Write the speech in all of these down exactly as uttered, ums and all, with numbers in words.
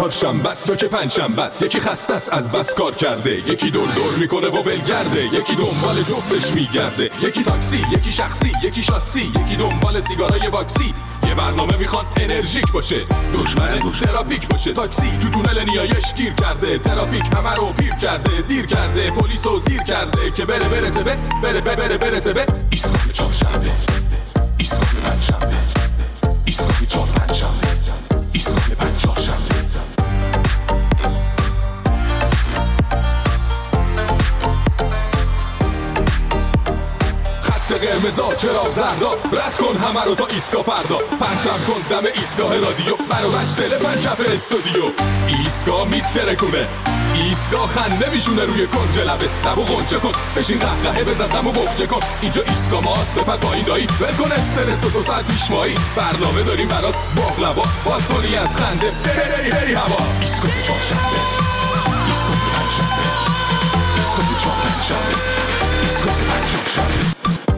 چهارشنبه است یا که پنجشنبه است، یکی خسته است از بس کار کرده، یکی دور دور میکنه و ولگرده، یکی دنبال جفتش میگرده، یکی تاکسی، یکی شخصی، یکی شاسی، یکی دنبال سیگارای باکسی. یه برنامه میخوان انرژیک باشه، دشمن ترافیک باشه. تاکسی تو تونل نیایش گیر کرده، ترافیک همه رو پیر کرده، دیر کرده، پلیسو زیر کرده که بره برسه به بره بره بره برسه به ایستگاه چهارشنبه، ایستگاه پنجشنبه، ایستگاه چهار پنجشنبه، ایستگاه پنج چهارشنبه. قرمزا چرا زردا، رد کن همه رو تا ایستگاه فردا، پرچم کن دم ایستگاه رادیو، منو بچ تلفن کف استودیو. ایستگاه میترکونه، ایستگاه خنده میشونه روی کنج لبه، لبو غنچه کن بشین قهقهه بزن دمو بخچه کن. اینجا ایستگاه ماست بپر پایین دایی، ول کن استرس و دو ساعت پیش مایی، برنامه داریم برات باقلوا، باز کنی از خنده بری بری هوا. ایستگاه چهارشنبه، ایستگاه پنجشنبه، ایستگاه چهار پنجشنبه، ایستگاه پنج چهارشنبه.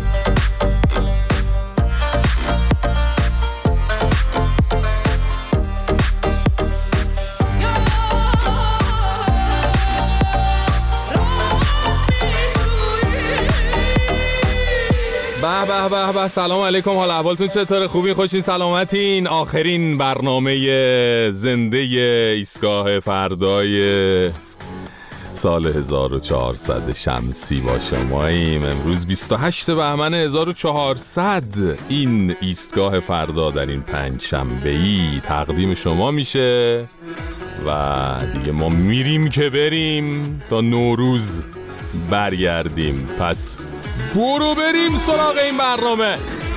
به به به به، سلام علیکم، حال احوالتون چطوره؟ خوبین؟ خوشین؟ سلامتین؟ آخرین برنامه زنده ایستگاه فردای سال هزار و چهارصد شمسی با شماییم. امروز بیست و هشتم بهمن هزار و چهارصد. این ایستگاه فردا در این پنج شنبه‌ای تقدیم شما میشه و دیگه ما میریم که بریم تا نوروز برگردیم. پس برو بریم سراغ این برنامه.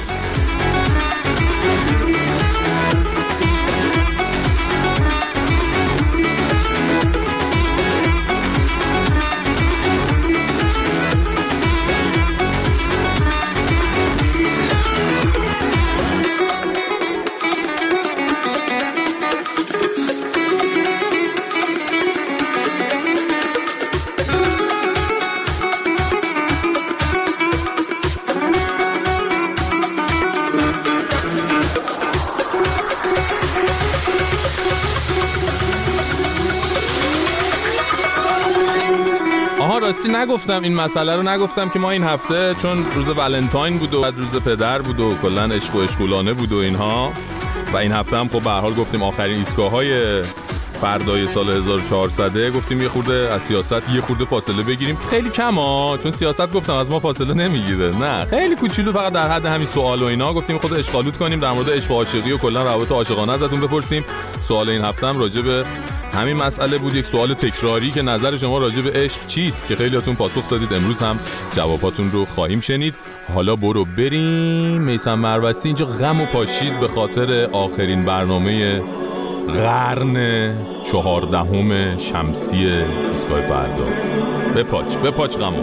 راستی نگفتم این مسئله رو، نگفتم که ما این هفته چون روز ولنتاین بود و بعد روز پدر بود و کلن عشق و اشکولانه بود و اینها، و این هفته هم خب به هر حال گفتیم آخرین ایستگاه‌های فردای سال هزار و چهارصد، گفتیم یه خورده از سیاست یه خورده فاصله بگیریم. خیلی کم ها، چون سیاست گفتم از ما فاصله نمیگیره، نه خیلی کوچولو، فقط در حد همین سوال و اینا. گفتیم خود اشغالوت کنیم، در مورد عشق و عاشقی و کلا روابط عاشقانه ازتون بپرسیم. سوال این هفته هم راجع به همین مسئله بود، یک سوال تکراری که نظر شما راجع به عشق چیست، که خیلیاتون پاسخ دادید. امروز هم جواباتون رو خواهیم شنید. حالا برو بریم. میثم مروستی اینجا غم و پاشید به خاطر آخرین برنامه قرن چهاردهم شمسی ایستگاه فردا. بپاچ بپاچ غمو.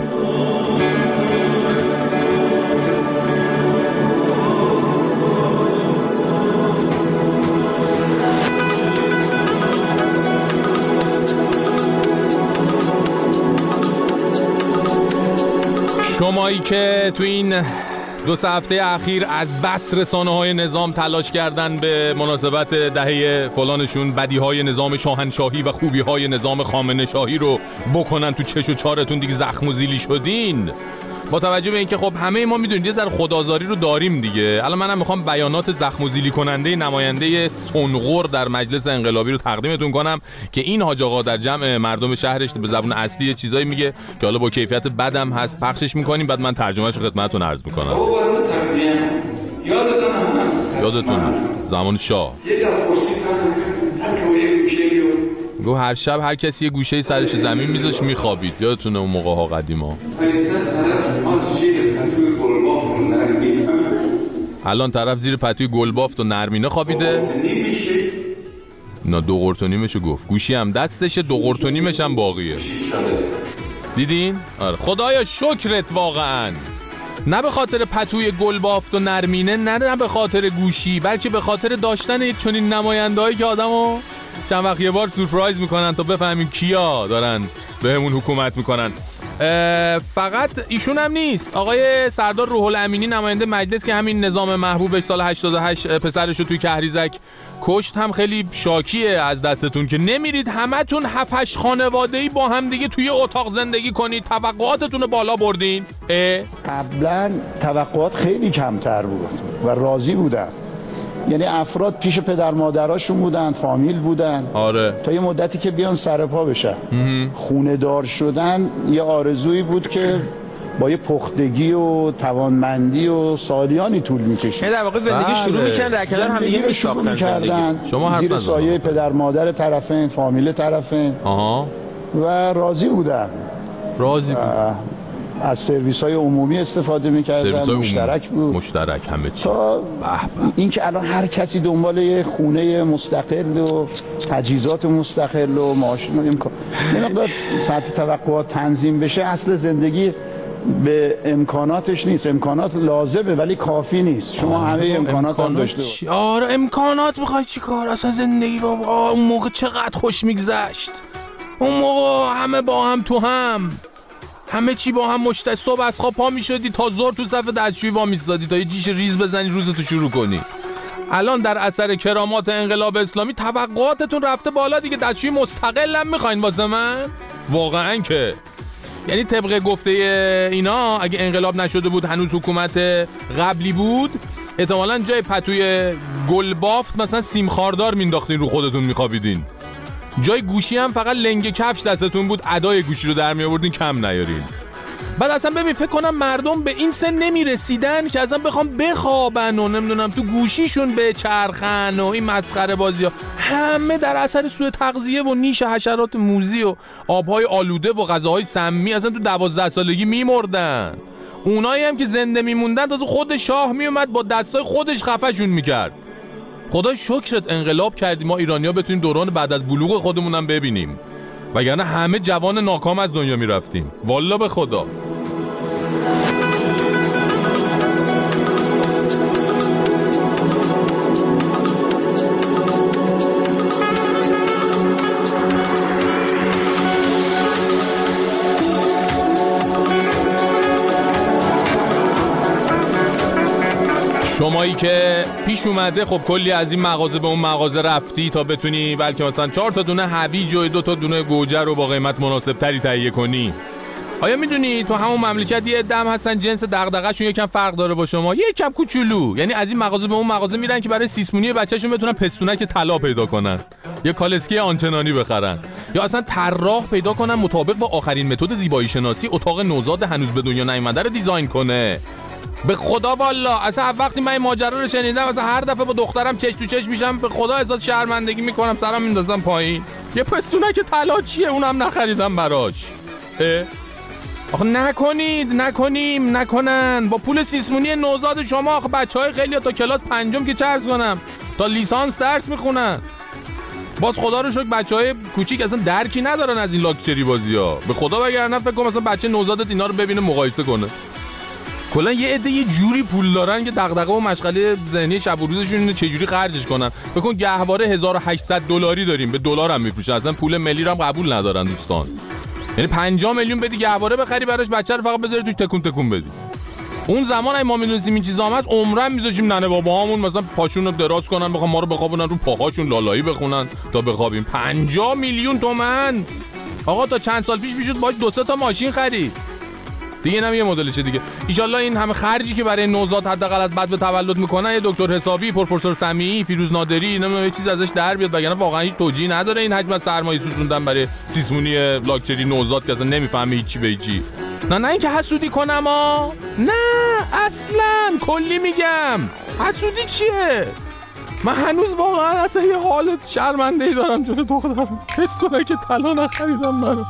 شمایی که تو این دو سه هفته اخیر از بس رسانه‌های نظام تلاش کردن به مناسبت دهه فلانشون بدیهای نظام شاهنشاهی و خوبیهای نظام خامنه شاهی رو بکنن تو چش و چارتون، دیگه زخم و زیلی شدین. با توجه به اینکه خب همه ما میدونید یه ذره خودآزاری رو داریم دیگه. الان منم میخوام بیانات زخم و زیلی کننده نماینده سنغر در مجلس انقلابی رو تقدیمتون کنم که این حاج آقا در جمع مردم شهرش به زبان اصلی یه چیزایی میگه که حالا با کیفیت بدم هست، پخشش میکنیم، بعد من ترجمهش رو خدمتتون عرض میکنم. یادتون زمان شاه گو هر شب هر کسی یه گوشه سرش زمین میذاش میخوابید. یادتونه اون موقع ها قدیما. الان طرف زیر پتوی گلبافت و نرمینه خوابیده. نه دو قرت و نیمشو گفت، گوشی هم دستشه، دو قرت و نیمش هم باقیه. دیدین؟ آره خدایا شکرت واقعا. نه به خاطر پتوی گلبافت و نرمینه، نه نه به خاطر گوشی، بلکه به خاطر داشتن یک چنین نماینده‌ای که آدمو چند وقت یه بار سورپرایز میکنن تا بفهمیم کیا دارن بهمون حکومت میکنن. فقط ایشون هم نیست، آقای سردار روح الامینی نماینده مجلس که همین نظام محبوبش سال هشتاد و هشت پسرش رو توی کهریزک کشت هم خیلی شاکیه از دستتون که نمیرید همتون هفت هشت خانواده‌ای با هم دیگه توی اتاق زندگی کنید. توقعاتتون رو بالا بردین. قبلا توقعات خیلی کمتر بود و راضی بودن، یعنی افراد پیش پدر مادراشون بودن، فامیل بودن. آره. تا یه مدتی که بیان سر پا بشن. خونه دار شدن یه آرزویی بود که با یه پختگی و توانمندی و سالیانی طول می‌کشید. در واقع زندگی شروع می‌کردن در کنار هم دیگه می‌ساختن کردن. شما حرف زیر سایه پدر مادر طرفین، فامیل طرفین. آها. و راضی بودن. راضی بود. از سرویس‌های عمومی استفاده می‌کردن، مشترک بود. مشترک همه چی. این که الان هر کسی دنبال یه خونه مستقل و تجهیزات مستقل و ماشین و امکان یه مقدار سطح توقعات تنظیم بشه، اصل زندگی به امکاناتش نیست. امکانات لازمه ولی کافی نیست. شما همه امکانات هم داشته. آره امکانات میخوای چی کار؟ اصلا زندگی بابا اون موقع چقدر خوش میگذشت. اون موقع همه با هم تو هم، همه چی با هم مشت. صبح از خواب پا میشدی تا ظهر تو صف دستشویی وا میستادی تا یه جیش ریز بزنی روزتو شروع کنی. الان در اثر کرامات انقلاب اسلامی توقعاتتون رفته بالا دیگه. دستشویی مستقل هم میخواین واسه من؟ واقعا که یعنی طبق گفته اینا اگه انقلاب نشده بود هنوز حکومت قبلی بود، احتمالاً جای پتوی گل بافت مثلا سیم خاردار مینداختین رو خودتون میخوابیدین. جای گوشی هم فقط لنگ کفش دستتون بود، ادای گوشی رو در می آوردین کم نیارین. بعد اصلا ببین فکر کنم مردم به این سن نمی رسیدن که اصلا بخوام بخوابن و نمیدونم تو گوشیشون به چرخن و این مسخره بازی ها. همه در اثر سوء تغذیه و نیش حشرات موذی و آبهای آلوده و غذاهای سمی اصلا تو دوازده سالگی میمردن. اونایی هم که زنده میموندن تازه خود شاه میومد با دستای خودش خفشون میکرد. خدا شکرت انقلاب کردیم ما ایرانی‌ها بتونیم دوران بعد از بلوغ خودمونم ببینیم، وگرنه همه جوان ناکام از دنیا میرفتیم والله به خدا. شمایی که پیش اومده خب کلی از این مغازه به اون مغازه رفتی تا بتونی بلکه مثلا چهار تا دونه هویج و دو تا دونه گوجه رو با قیمت مناسب تری تهیه کنی. آیا میدونی تو همون مملکت یه عده هستن جنس دغدغه‌شون یکم فرق داره با شما، یکم کوچولو، یعنی از این مغازه به اون مغازه میرن که برای سیسمونی بچه‌شون بتونن پستونک طلا پیدا کنن یا کالسکی آنچنانی بخرن، یا اصلا طراح پیدا کنن مطابق با آخرین متد زیبایی شناسی اتاق نوزاد هنوز به دنیا نیامده رو دیزاین کنه. به خدا والا اصلا وقتی من این ماجرا رو شنیدم اصلا هر دفعه با دخترم چش تو چش میشم به خدا احساس شرمندگی میکنم، سرم میندازم پایین. یه پستونک طلا چیه اونم نخریدم براش. اه؟ آخه نکنید نکنیم نکنن با پول سیسمونی نوزاد شما. آخه بچهای خیلی تا کلاس پنجم که چه عرض کنم تا لیسانس درس میخونن. باز خدا رو شکر بچهای کوچیک اصلا درکی ندارن از این لاکچری بازی‌ها. به خدا وگرنه فکر کنم مثلا بچه نوزادت اینا رو ببینه مقایسه کنه. کلا یه عده یه جوری پول دارن که دغدغه و مشغله ذهنی شب و روزشون اینه چه جوری خرجش کنن. فکر کن گهواره هزار و هشتصد دلاری داریم، به دلار هم میفروشن، اصلا پول ملی رو هم قبول ندارن دوستان. یعنی پنجاه میلیون بدی گهواره بخری براش بچه رو فقط بذاری توش تکون تکون بدی. اون زمان اگه ما میدونستیم این چیزا هم هست عمرن میذاشیم ننه باباهامون مثلا پاشون رو دراز کنن بخوام ما رو بخوابونن رو پاهاشون لالایی بخونن تا بخوابیم. پنجاه میلیون تومان آقا تا چند سال پیش میشد باش دو سه تا ماشین خرید دیگه. نم یه مدلشه دیگه. ان شاءالله این همه خرجی که برای نوزاد حداقل از بعد به تولد میکنن یه دکتر حسابی، پروفسور سمیعی، فیروز نادری نمیدونم یه چیز ازش در بیاد، وگرنه واقعا هیچ توجیهی نداره این حجم سرمایه سوزوندن برای سیسمونی لاکچری نوزاد که اصلا نمیفهمه هیچی به هیچی. نه نه اینکه حسودی کنم ها، نه اصلا کلی میگم حسودی چیه. من هنوز واقعا اصلا یه حالت شرمنده‌ای دارم جلوی دخترم. پستونه که طلا نخریدم براش.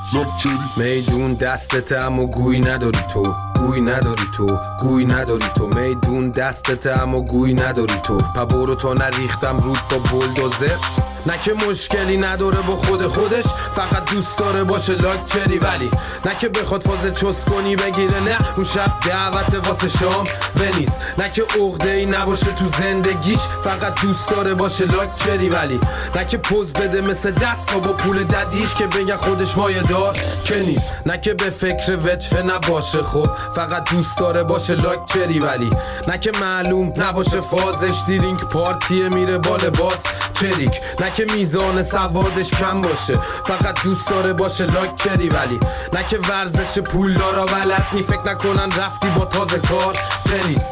میدون دستت اما گوی نداری تو، گوی نداری تو، گوی نداری تو. میدون دستت اما گوی نداری تو. پا برو تا نریختم رود با بولدوزر. نه که مشکلی نداره با خود خودش، فقط دوست داره باشه لاکچری، ولی نه که بخواد فاز چس کنی بگیره، نه اون شب دعوت واسه شام بنیست، نه که عقده‌ای نباشه تو زندگیش، فقط دوست داره باشه لاکچری، ولی نه که پوز بده مثل دستگاه با پول ددیش که بگن خودش مایه دار که نیست، نه که به فکر وجه نباشه خب فقط دوست داره باشه لاکچری، ولی نه که معلوم نباشه فازش دیرینگ پارتیه میره با لباس چریک، نه که میزان سوادش کم باشه فقط دوست داره باشه لاکچری، ولی نه که ورزش پول دارا ولد نی فکر نکنن رفتی با تازه کار تنیس.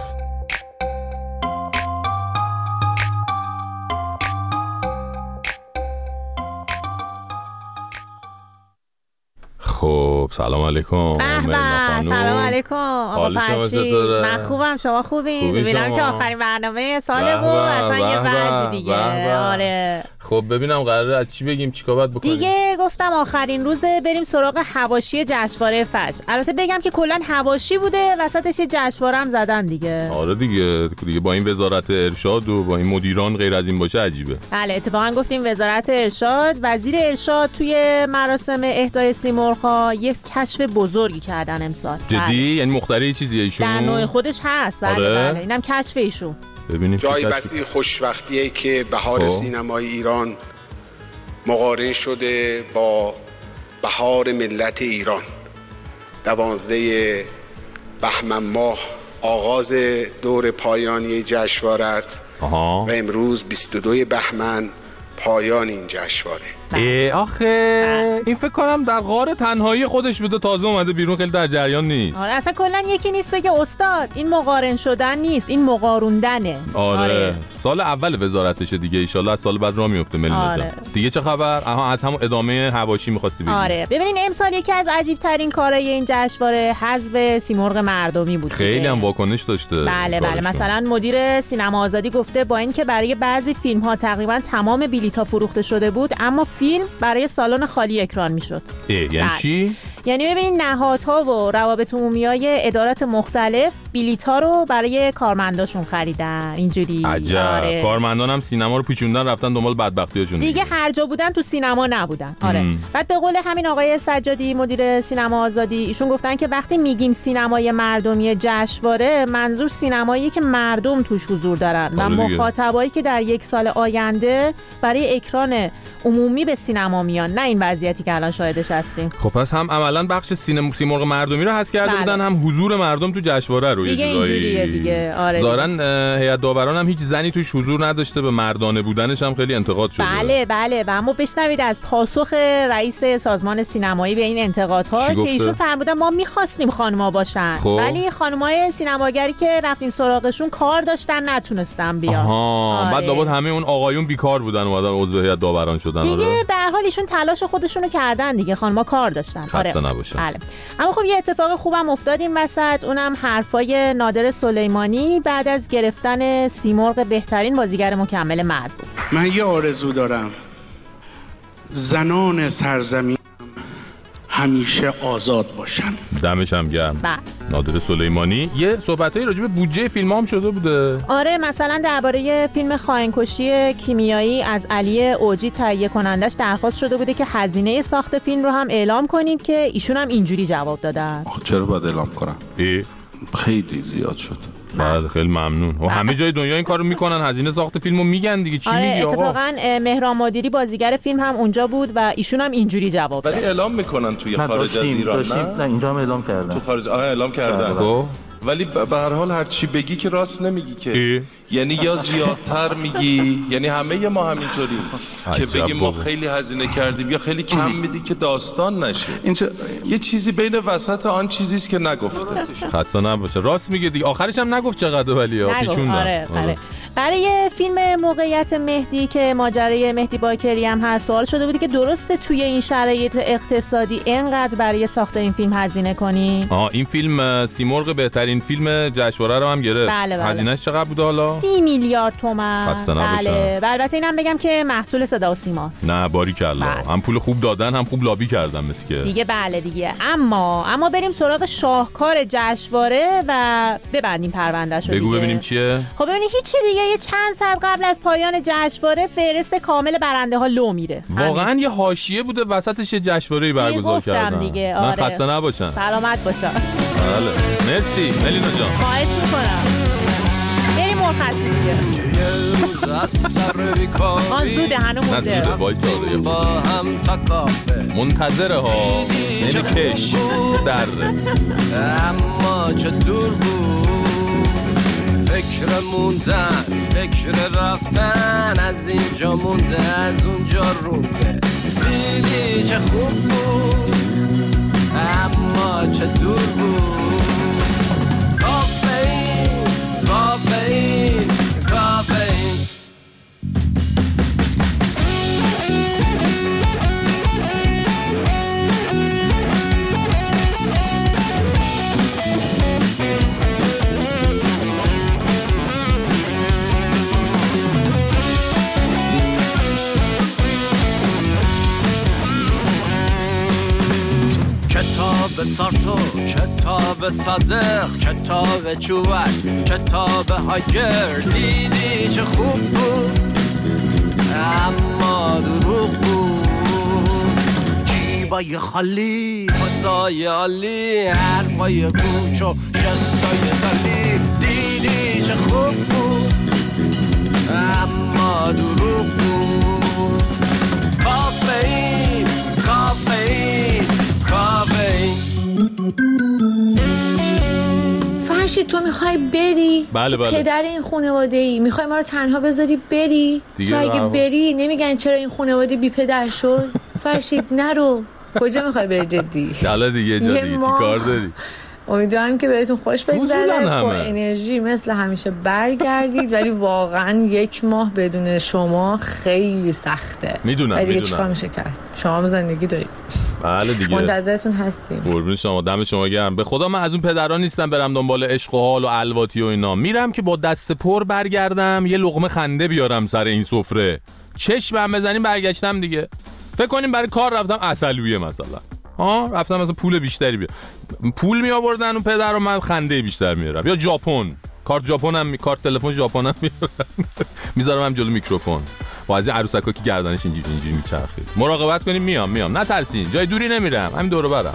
خب سلام علیکم. سلام علیکم آقا فرشید. من خوبم، شما خوبین؟ ببینم که آخرین برنامه ساله بود اصلا یه وضعی دیگه. آره خب ببینم قراره از چی بگیم، چیکار باید بکنیم؟ دیگه گفتم آخرین روزه بریم سراغ حواشی جشنواره فجر. البته بگم که کلا حواشی بوده، وسطش یه جشنواره هم زدن دیگه. آره دیگه دیگه با این وزارت ارشاد و با این مدیران غیر از این باشه عجیبه. بله اتفاقا گفتیم وزارت ارشاد، وزیر ارشاد توی مراسم اهدای سیمرغ‌ها یه کشف بزرگی کردن امسال. جدی؟ بله. یعنی مخترع چیزیه ایشون؟ در نوع خودش هست. بله آره؟ بله اینم کشف ایشون. ببینیم جای بسی خوشوقتیه که بهار سینمای ایران مقارن شده با بهار ملت ایران. دوازده بهمن ماه آغاز دور پایانی جشنواره است و امروز بیست و دو بهمن پایان این جشنواره. آخه این فکر کنم در غار تنهایی خودش بوده، تازه اومده بیرون، خیلی در جریان نیست. آره اصلا کلا یکی نیست بگه استاد این مقارن شدن نیست، این مقاروندنه. آره, آره. سال اول وزارتشه دیگه، ان شاءالله از سال بعد راه میفته ملینا جان. آره. دیگه چه خبر؟ آها از همون ادامه حواشی می‌خواستی بگی. آره ببینین امسال یکی از عجیب ترین کارهای این جشنواره حذف سیمرغ مردمی بود. خیلی هم واکنش داشته. بله بله مثلا مدیر سینما آزادی گفته با اینکه برای بعضی فیلم‌ها تقریبا تمام بلیط‌ها فروخته شده بود، اما فیلم برای سالن خالی اکران میشد. یعنی چی؟ یعنی ببینید نهادها و روابط عمومیای ادارات مختلف بلیط‌ها رو برای کارمنداشون خریدن. اینجوری. عجب. آره. کارمندان هم سینما رو پیچوندن رفتن دنبال بدبختیاشون. دیگه هر جا بودن تو سینما نبودن. آره. ام. بعد به قول همین آقای سجادی مدیر سینما آزادی، ایشون گفتن که وقتی میگیم سینمای مردمی جشنواره، منظور سینمایی که مردم توش حضور دارن و مخاطبایی که در یک سال آینده برای اکران عمومی به سینما میان، نه این وضعیتی که الان شاهدش هستیم. خب پس هم عملاً بخش سینما سیمرغ مردمی رو حذف کرده بله. بودن، هم حضور مردم تو جشنواره رو دیگه اینجوریه دیگه. آره ظاهرا هیئت داوران هم هیچ زنی توش حضور نداشته، به مردانه بودنش هم خیلی انتقاد شده. بله بله و اما بشنوید از پاسخ رئیس سازمان سینمایی به این انتقادها که ایشون فرمودن ما می‌خواستیم خانم‌ها باشن خب. ولی خانم‌های سینماگری که رفتیم سراغشون کار داشتن نتونستن بیان. آها آره. بعد لابد همه اون آقایون بیکار بودن اومدن عضو هیئت داوران شدن. دیگه آره. به هر حال ایشون تلاش خودشونو کردن دیگه، خانم‌ها کار داشتن. آره نباشه. بله. اما خب یه اتفاق خوبم افتاد این وسط، اونم حرفای نادر سلیمانی بعد از گرفتن سیمرغ بهترین بازیگر مکمل مرد بود. من یه آرزو دارم، زنان سرزمین همیشه آزاد باشن. دمش هم گرم. بله. نادر سلیمانی یه صحبتایی راجع به بودجه فیلم هم شده بوده. آره مثلا درباره فیلم خائن‌کشی کیمیایی از علی اوجی تهیه کنندش درخواست شده بوده که هزینه ساخت فیلم رو هم اعلام کنید که ایشون هم اینجوری جواب دادن. چرا باید اعلام کنم؟ ای؟ خیلی زیاد شد. بعد خیلی ممنون. و همه جای دنیا این کارو میکنن، هزینه ساخت فیلمو میگن دیگه. چی آره میگی آقا؟ اتفاقا مهران مادری بازیگر فیلم هم اونجا بود و ایشون هم اینجوری جواب داد. ولی اعلام میکنن توی خارج از ایران نه؟ نه اینجا هم اعلام کردن. تو خارج آها اعلام کردن. خب ولی به هر حال هر چی بگی که راست نمیگی که ای؟ یعنی یا زیادتر میگی، یعنی همه ما همینطوری که بگیم ما خیلی هزینه کردیم یا خیلی کم میدی که داستان نشه. این یه چیزی بین وسط آن چیزی است که نگفته. خسته نباشه. راست میگه دیگه، آخرش هم نگفت چقدر ولی پیچوندن. آره آره. برای فیلم موقعیت مهدی که ماجرای مهدی باکری هم هست، سوال شده بودی که درسته توی این شرایط اقتصادی اینقدر برای ساخت این فیلم هزینه کنی؟ آها این فیلم سیمرغ بهترین فیلم جشنواره رو هم گرفت. بله بله. هزینه‌اش چقدر بوده حالا؟ سی میلیارد تومان. خسته نباشن. بله. البته اینم بگم که محصول صدا و سیماست. نه باریکلا. هم پول خوب دادن هم خوب لابی کردن مثل که. دیگه بله دیگه. اما اما بریم سراغ شاهکار جشنواره و ببندیم پروندهشو دیگه. بگو ببینیم چیه؟ خب ببینید هیچی دیگه یه چند ساعت قبل از پایان جشنواره فهرست کامل برنده ها لو میره. واقعا یه حاشیه بوده وسطش یه جشنواره‌ای برگزار کردن دیگه. آره. من خسته نباشن. سلامت باشن. بله مرسی ملینا جان. خواهش میکنم. بریم مرخصی دیگه. آن زوده هنو مونده. نه زوده وایسا منتظره ها یعنی کش در اما چه دور بود فکر موندن فکر رفتن از اینجا مونده از اونجا رونده دیدی چه خوب بود اما چه دور بود کافئین کافئین کافئین کتاب سارتو کتاب صادق کتاب چوبک کتاب هاگر دیدی چه خوب بود اما دروغ بود جیبای خالی پاسای عالی حرفای کوچ و جستای دلی دیدی چه خوب بود اما دروغ بود کافئین کافئین فرشید تو میخوای بری؟ بله بله. پدر این خانواده ای میخوای ما رو تنها بذاری بری؟ تو اگه رو. بری نمیگن چرا این خانواده بی پدر شد؟ فرشید نرو. کجا میخوای بری جدی؟ حالا دیگه جا دیگه چی کار داری؟ امیدوارم که بهتون خوش بگذره با انرژی مثل همیشه برگردید ولی واقعا یک ماه بدون شما خیلی سخته. میدونم ولی دیگه میدونم. چیکار میشه کرد؟ شما هم زندگی دارید. بله دیگه منتظرتون هستیم. قربون شما دم شما گرم. به خدا من از اون پدران نیستم برم دنبال عشق و حال و الواتی و اینا. میرم که با دست پر برگردم یه لقمه خنده بیارم سر این سفره. چشمم بزنیم برگشتم دیگه. فکر کنیم برای کار رفتم عسلویه مثلا. ها رفتم مثلا پول بیشتری بیار. پول می آوردن اون پدر و من خنده بیشتر میارم. یا ژاپن. کارت ژاپن هم می کارت تلفن ژاپن هم میارم. میذارم هم جلو میکروفون. با از این عروسکا که گردنش اینجوری اینجوری میچرخید. مراقبت کنیم میام میام نترسین جای دوری نمیرم همین دور و برم.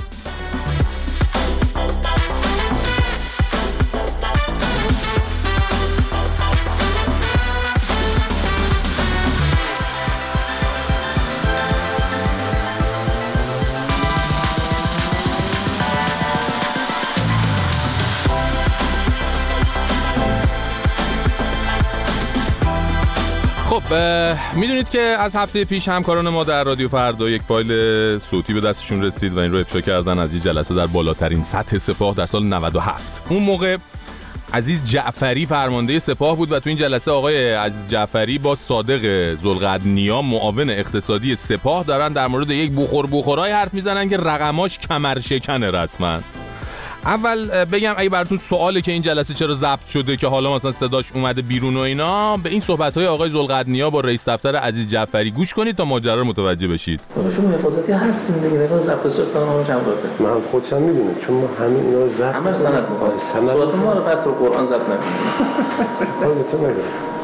میدونید که از هفته پیش همکاران ما در رادیو فردا یک فایل صوتی به دستشون رسید و این رو افشا کردن از این جلسه در بالاترین سطح سپاه در سال نود و هفت. اون موقع عزیز جعفری فرمانده سپاه بود و تو این جلسه آقای عزیز جعفری با صادق ذوالقرنیا معاون اقتصادی سپاه دارن در مورد یک بخور بخورای حرف میزنن که رقماش کمرشکنه رسما. اول بگم اگه براتون سواله که این جلسه چرا ضبط شده که حالا مثلا صداش اومده بیرون و اینا، به این صحبت‌های آقای ذوالقرنیا با رئیس دفتر عزیز جعفری گوش کنید تا ماجرا رو متوجه بشید. خودشون حفاظتی هستیم دیگه، نگاه ضبط صوت ما چند راته. من خودم میدونم چون ما همین اینا رو ضبط همه سند می‌کنیم. صوت ما رو بعد تو قرآن ضبط نمی‌کنیم. خودت نگو.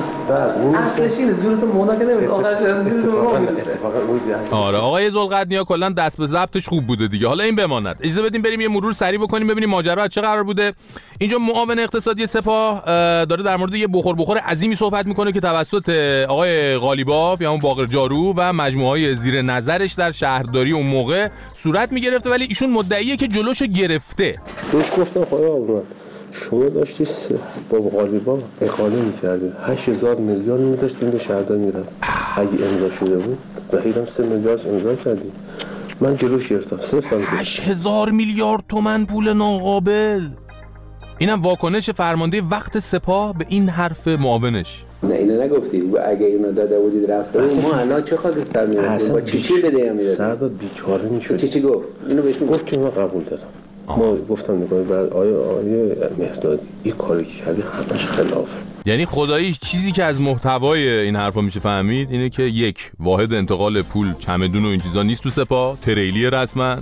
اصلش اینه زورت مونا که نمیشه آخرش زورت مونا میرسه. آره آقای ذوالقرنیا کلا دست به ضبطش خوب بوده دیگه. حالا این بماند. اجازه بدیم بریم یه مرور سریع بکنیم ببینیم ماجرا از چه قرار بوده. اینجا معاون اقتصادی سپاه داره در مورد یه بخور بخور عظیمی صحبت میکنه که توسط آقای قالیباف یا اون باقر جارو و مجموعه‌های زیر نظرش در شهرداری اون موقع صورت میگرفته، ولی ایشون مدعیه که جلوشو گرفته. روش گفتم خدا آقا شما داشتی با قالیباف اخاله میکردید هشت هزار میلیون میداشتیم به شهردار میرفت اگه امضا شده بود و هیدم سه میلیارد امضا کردیم من جلوش گرفتم صرف هشت هزار میلیارد تومن پول ناقابل. اینم واکنش فرمانده وقت سپاه به این حرف معاونش. نه اینو نگفتید اگه اینو داده بودید رفته ما الان چه خاطر سر می‌رفتیم با چی چی بده هم می‌دادیم سردار بیچاره می‌شد. چی چی گفت اینو بهش گفت که من قبول دارم. ما گفتم نگاه بعد آیا آیا مهدادی این کاری که کردی همش خلافه. یعنی خدایی چیزی که از محتوای این حرفا میشه فهمید اینه که یک، واحد انتقال پول چمدون و این چیزا نیست تو سپاه، تریلی رسما.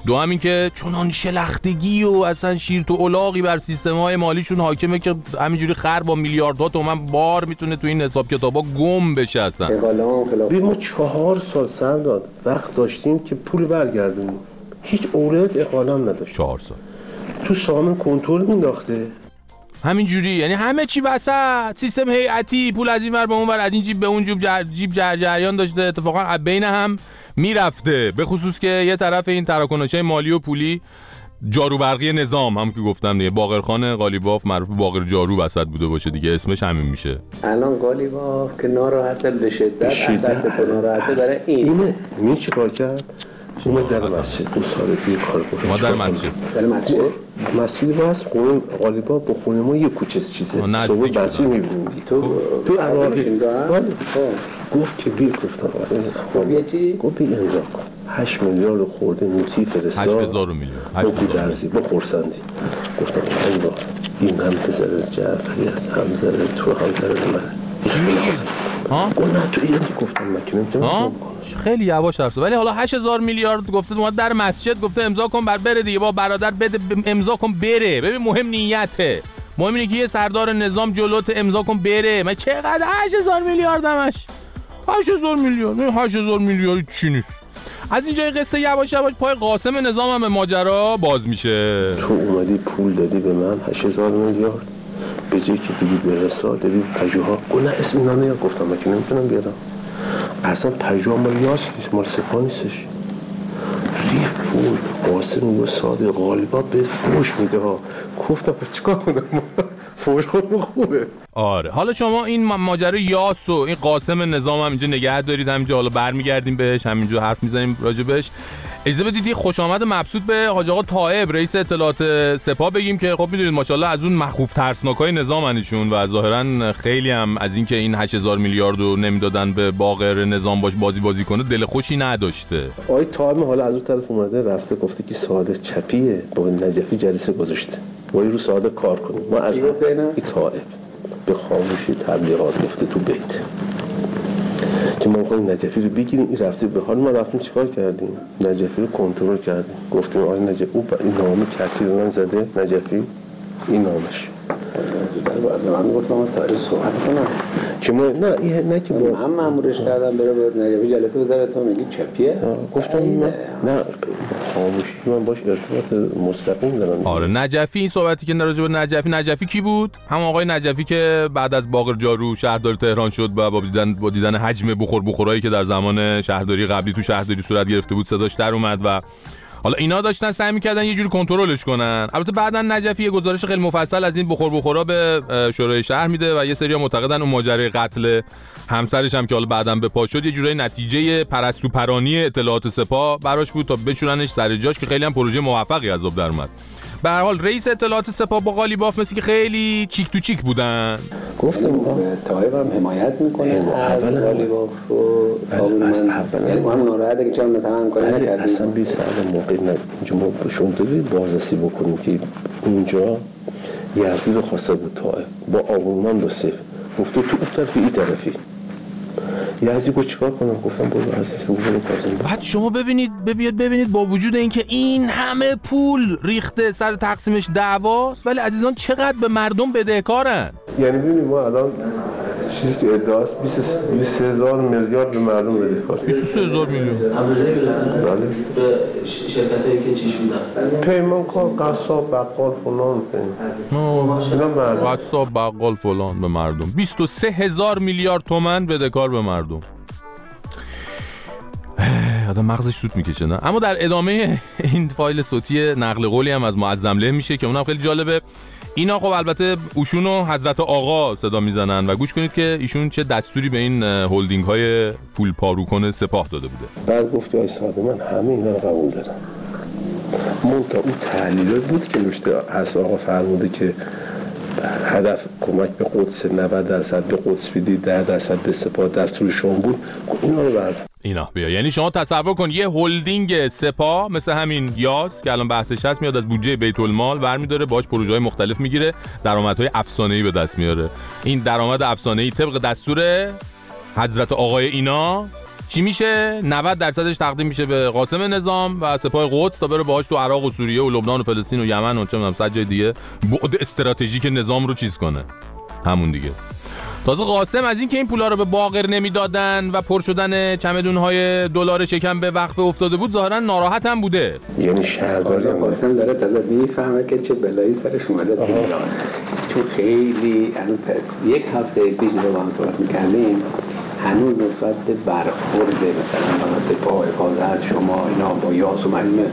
دو همین که چنان شلختگی و اصلا شیر تو الاغی بر سیستم‌های مالیشون حاکمه که همینجوری خر با میلیاردها تومن بار میتونه تو این حساب کتابا گم بشه اصلا. ما چهار سال سر داد وقت داشتیم که پول برگردونیم، هیچ اولویت اقاله هم نداشت. چهار سال تو سامن کنترل مینداخته همینجوری، یعنی همه چی وسط، سیستم هیئتی، پول از این ور به اون ور، از این جیب به اون جیب جر جیب جر جریان داشته، اتفاقا بین هم میرفته، به خصوص که یه طرف این تراکنش‌های مالی و پولی جارو برقی نظام هم که گفتم دیگه، باقرخان قالیباف معروف به باقر جارو وسط بوده باشه دیگه، اسمش همین میشه. الان قالیباف که ناراحته به شدت، شدت ناراحته برای این اینه می چیکار کرد؟ اومد در مسجد مصارفی کار کنه. ما در مسجد در مسجد مسجد واسه خونه قالیباف با خونه ما یه کوچه چیزه، صبح مسجد می‌بینی تو تو عراقی گفت که بیر گفتم آره یه چی گفت بی امضا کن. هشت میلیارد خورده نوتی فرستاد، هشت هزار میلیون با درزی با خورسندی گفتم امضا این هم پسر جعفری است، هم زره تو هم زره منه. چی میگی؟ ها؟ اون نه تو ایران گفتم مکنه ها؟ خیلی یواش حرف زد، ولی حالا هشت هزار میلیارد گفته اومد در مسجد گفته امضا کن بر بره دیگه، با برادر بده امضا کن بره. ببین مهم نیته، مهم اینه که یه سردار نظام جلوت امضا کن بره. من چقدر هشت هزار میلیارد همش هشت هزار میلیارد هشت هزار میلیارد چی نیست. از اینجای قصه یواش یواش پای قاسم نظام هم به ماجرا باز میشه. تو اومدی پول دادی به من هشت هزار میلیارد، به جایی که بگی به رسال دادی پژوها، گفت نه اسم اینا نیا. گفتم من که نمیتونم بیارم، اصلا پژوها مال یاس نیست، مال سپاه نیستش. ریف فول قاسم و صادق غالبا به فوش میده ها. گفتم چیکار کنم فوش خود خوبه. آره حالا شما این ماجرا یاس و این قاسم نظام هم اینجا نگه دارید، همینجا حالا برمیگردیم بهش، همینجا حرف میزنیم راجع بهش. اجازه بدید یه خوش آمد مبسوط به حاج آقا طائب رئیس اطلاعات سپاه بگیم که خب میدونید ماشاءالله از اون مخوف ترسناکای نظامنشون و ظاهرا خیلی هم از این که این هشت هزار میلیارد رو نمیدادن به باقر نظام باش بازی بازی کنه دل خوشی نداشته. آقای طائب حالا از اون طرف اومده رفته گفته که صادق چپیه با نجفی جلسه گذاشته، وای رو صادق کار کنیم. ما از این طائب به خاموشی تبلیغات گفته تو بیت که ما می‌خوایم نجفی رو بگیریم. این رفته به حال ما رفتیم چیکار کردیم؟ نجفی رو کنترل کردیم، گفتیم آقای نجفی او این نامه کتی رو من زده نجفی این نامش من گفتم تاریخ صحبت کنم که ما نه این نه که با من مامورش کردم بره با نجفی جلسه بذاره تو میگی چپیه. گفتم نه نه خاموشی من باش ارتباط مستقیم دارم. آره نجفی این صحبتی که راجع به نجفی نجفی کی بود؟ هم آقای نجفی که بعد از باقر جارو شهردار تهران شد و با دیدن با دیدن حجم بخور بخورایی که در زمان شهرداری قبلی تو شهرداری صورت گرفته بود صداش در اومد و حالا اینا داشتن سعی می‌کردن یه جوری کنترلش کنن. البته بعداً نجفی یه گزارش خیلی مفصل از این بخور بخورا به شورای شهر میده و یه سری‌ها معتقدن اون ماجرای قتل همسرش هم که حالا بعداً به پا شد یه جورای نتیجه پرستو پرانی اطلاعات سپاه براش بود تا بچورنش سر جاش، که خیلی هم پروژه موفقی از آب در اومد. به هر حال رئیس اطلاعات سپاه با قالیباف مثل که خیلی چیک تو چیک بودن. گفتم طائب هم حمایت میکنه از قالیباف و من یعنی ما هم ناراحته که چرا مثلا کاری نکردیم. اصلا بی سعد موقع نه اینجا ما بهشون داری بازرسی بکنیم که اونجا یزدی رو خواسته بود طائب با آبونمان با سیف گفته تو اون طرفی این طرفی یزدی گفت چیکار کنم؟ گفتم برو عزیز برو کازم. بعد شما ببینید ببینید ببینید با وجود اینکه این همه پول ریخته سر تقسیمش دعواست، ولی عزیزان چقدر به مردم بدهکارن. یعنی ببینید ما الان چیزی که ادعاست بیست و سه هزار میلیارد به مردم بدهکار. بیست و سه هزار میلیون. بله. به شرکتایی که چیش میدن. پیمانکار، قصاب، بقال فلان پیمان. قصاب، بقال فلان به مردم. بیست و سه هزار میلیارد تومان بدهکار به مردم. آدم مغزش سوت میکشه نه؟ اما در ادامه این فایل صوتی نقل قولی هم از معظمله میشه که اونم خیلی جالبه. اینا خب البته اوشون و حضرت آقا صدا میزنن و گوش کنید که ایشون چه دستوری به این هلدینگ های پول پاروکن سپاه داده بوده. بعد گفت آی ساده من همه اینا رو قبول دارم، منتها اون تحلیل بود که نوشته از آقا فرموده که هدف کمک به قدس نود درصد به قدس بدید، ده درصد به سپاه دستور شما بود. اینا رو برد اینا بیا، یعنی شما تصور کن یه هلدینگ سپاه مثل همین یاس که الان بحثش هست میاد از بودجه بیت المال برمی‌داره، باهاش پروژه‌های مختلف میگیره، درآمدهای افسانه‌ای به دست میاره. این درآمد افسانه‌ای طبق دستور حضرت آقای اینا چی میشه؟ نود درصدش تقدیم میشه به قاسم نظام و سپاه قدس تا بره باهاش تو عراق و سوریه و لبنان و فلسطین و یمن و چه میدونم صد جای دیگه بعد استراتژیک نظام رو چیز کنه. همون دیگه. تازه قاسم از این که این پولا رو به باقر نمیدادن و پر شدن چمدون‌های دلار شکم به وقفه افتاده بود ظاهرا ناراحت هم بوده. یعنی شهرداری قاسم داره تازه میفهمه که چه بلایی سرش اومده تو ایران. چون خیلی یک هفته پیش رو با هم صحبت می‌کردیم هنوز نسبت به برخورد مثلا با سپاه حفاظت شما اینا با یاس و معلومه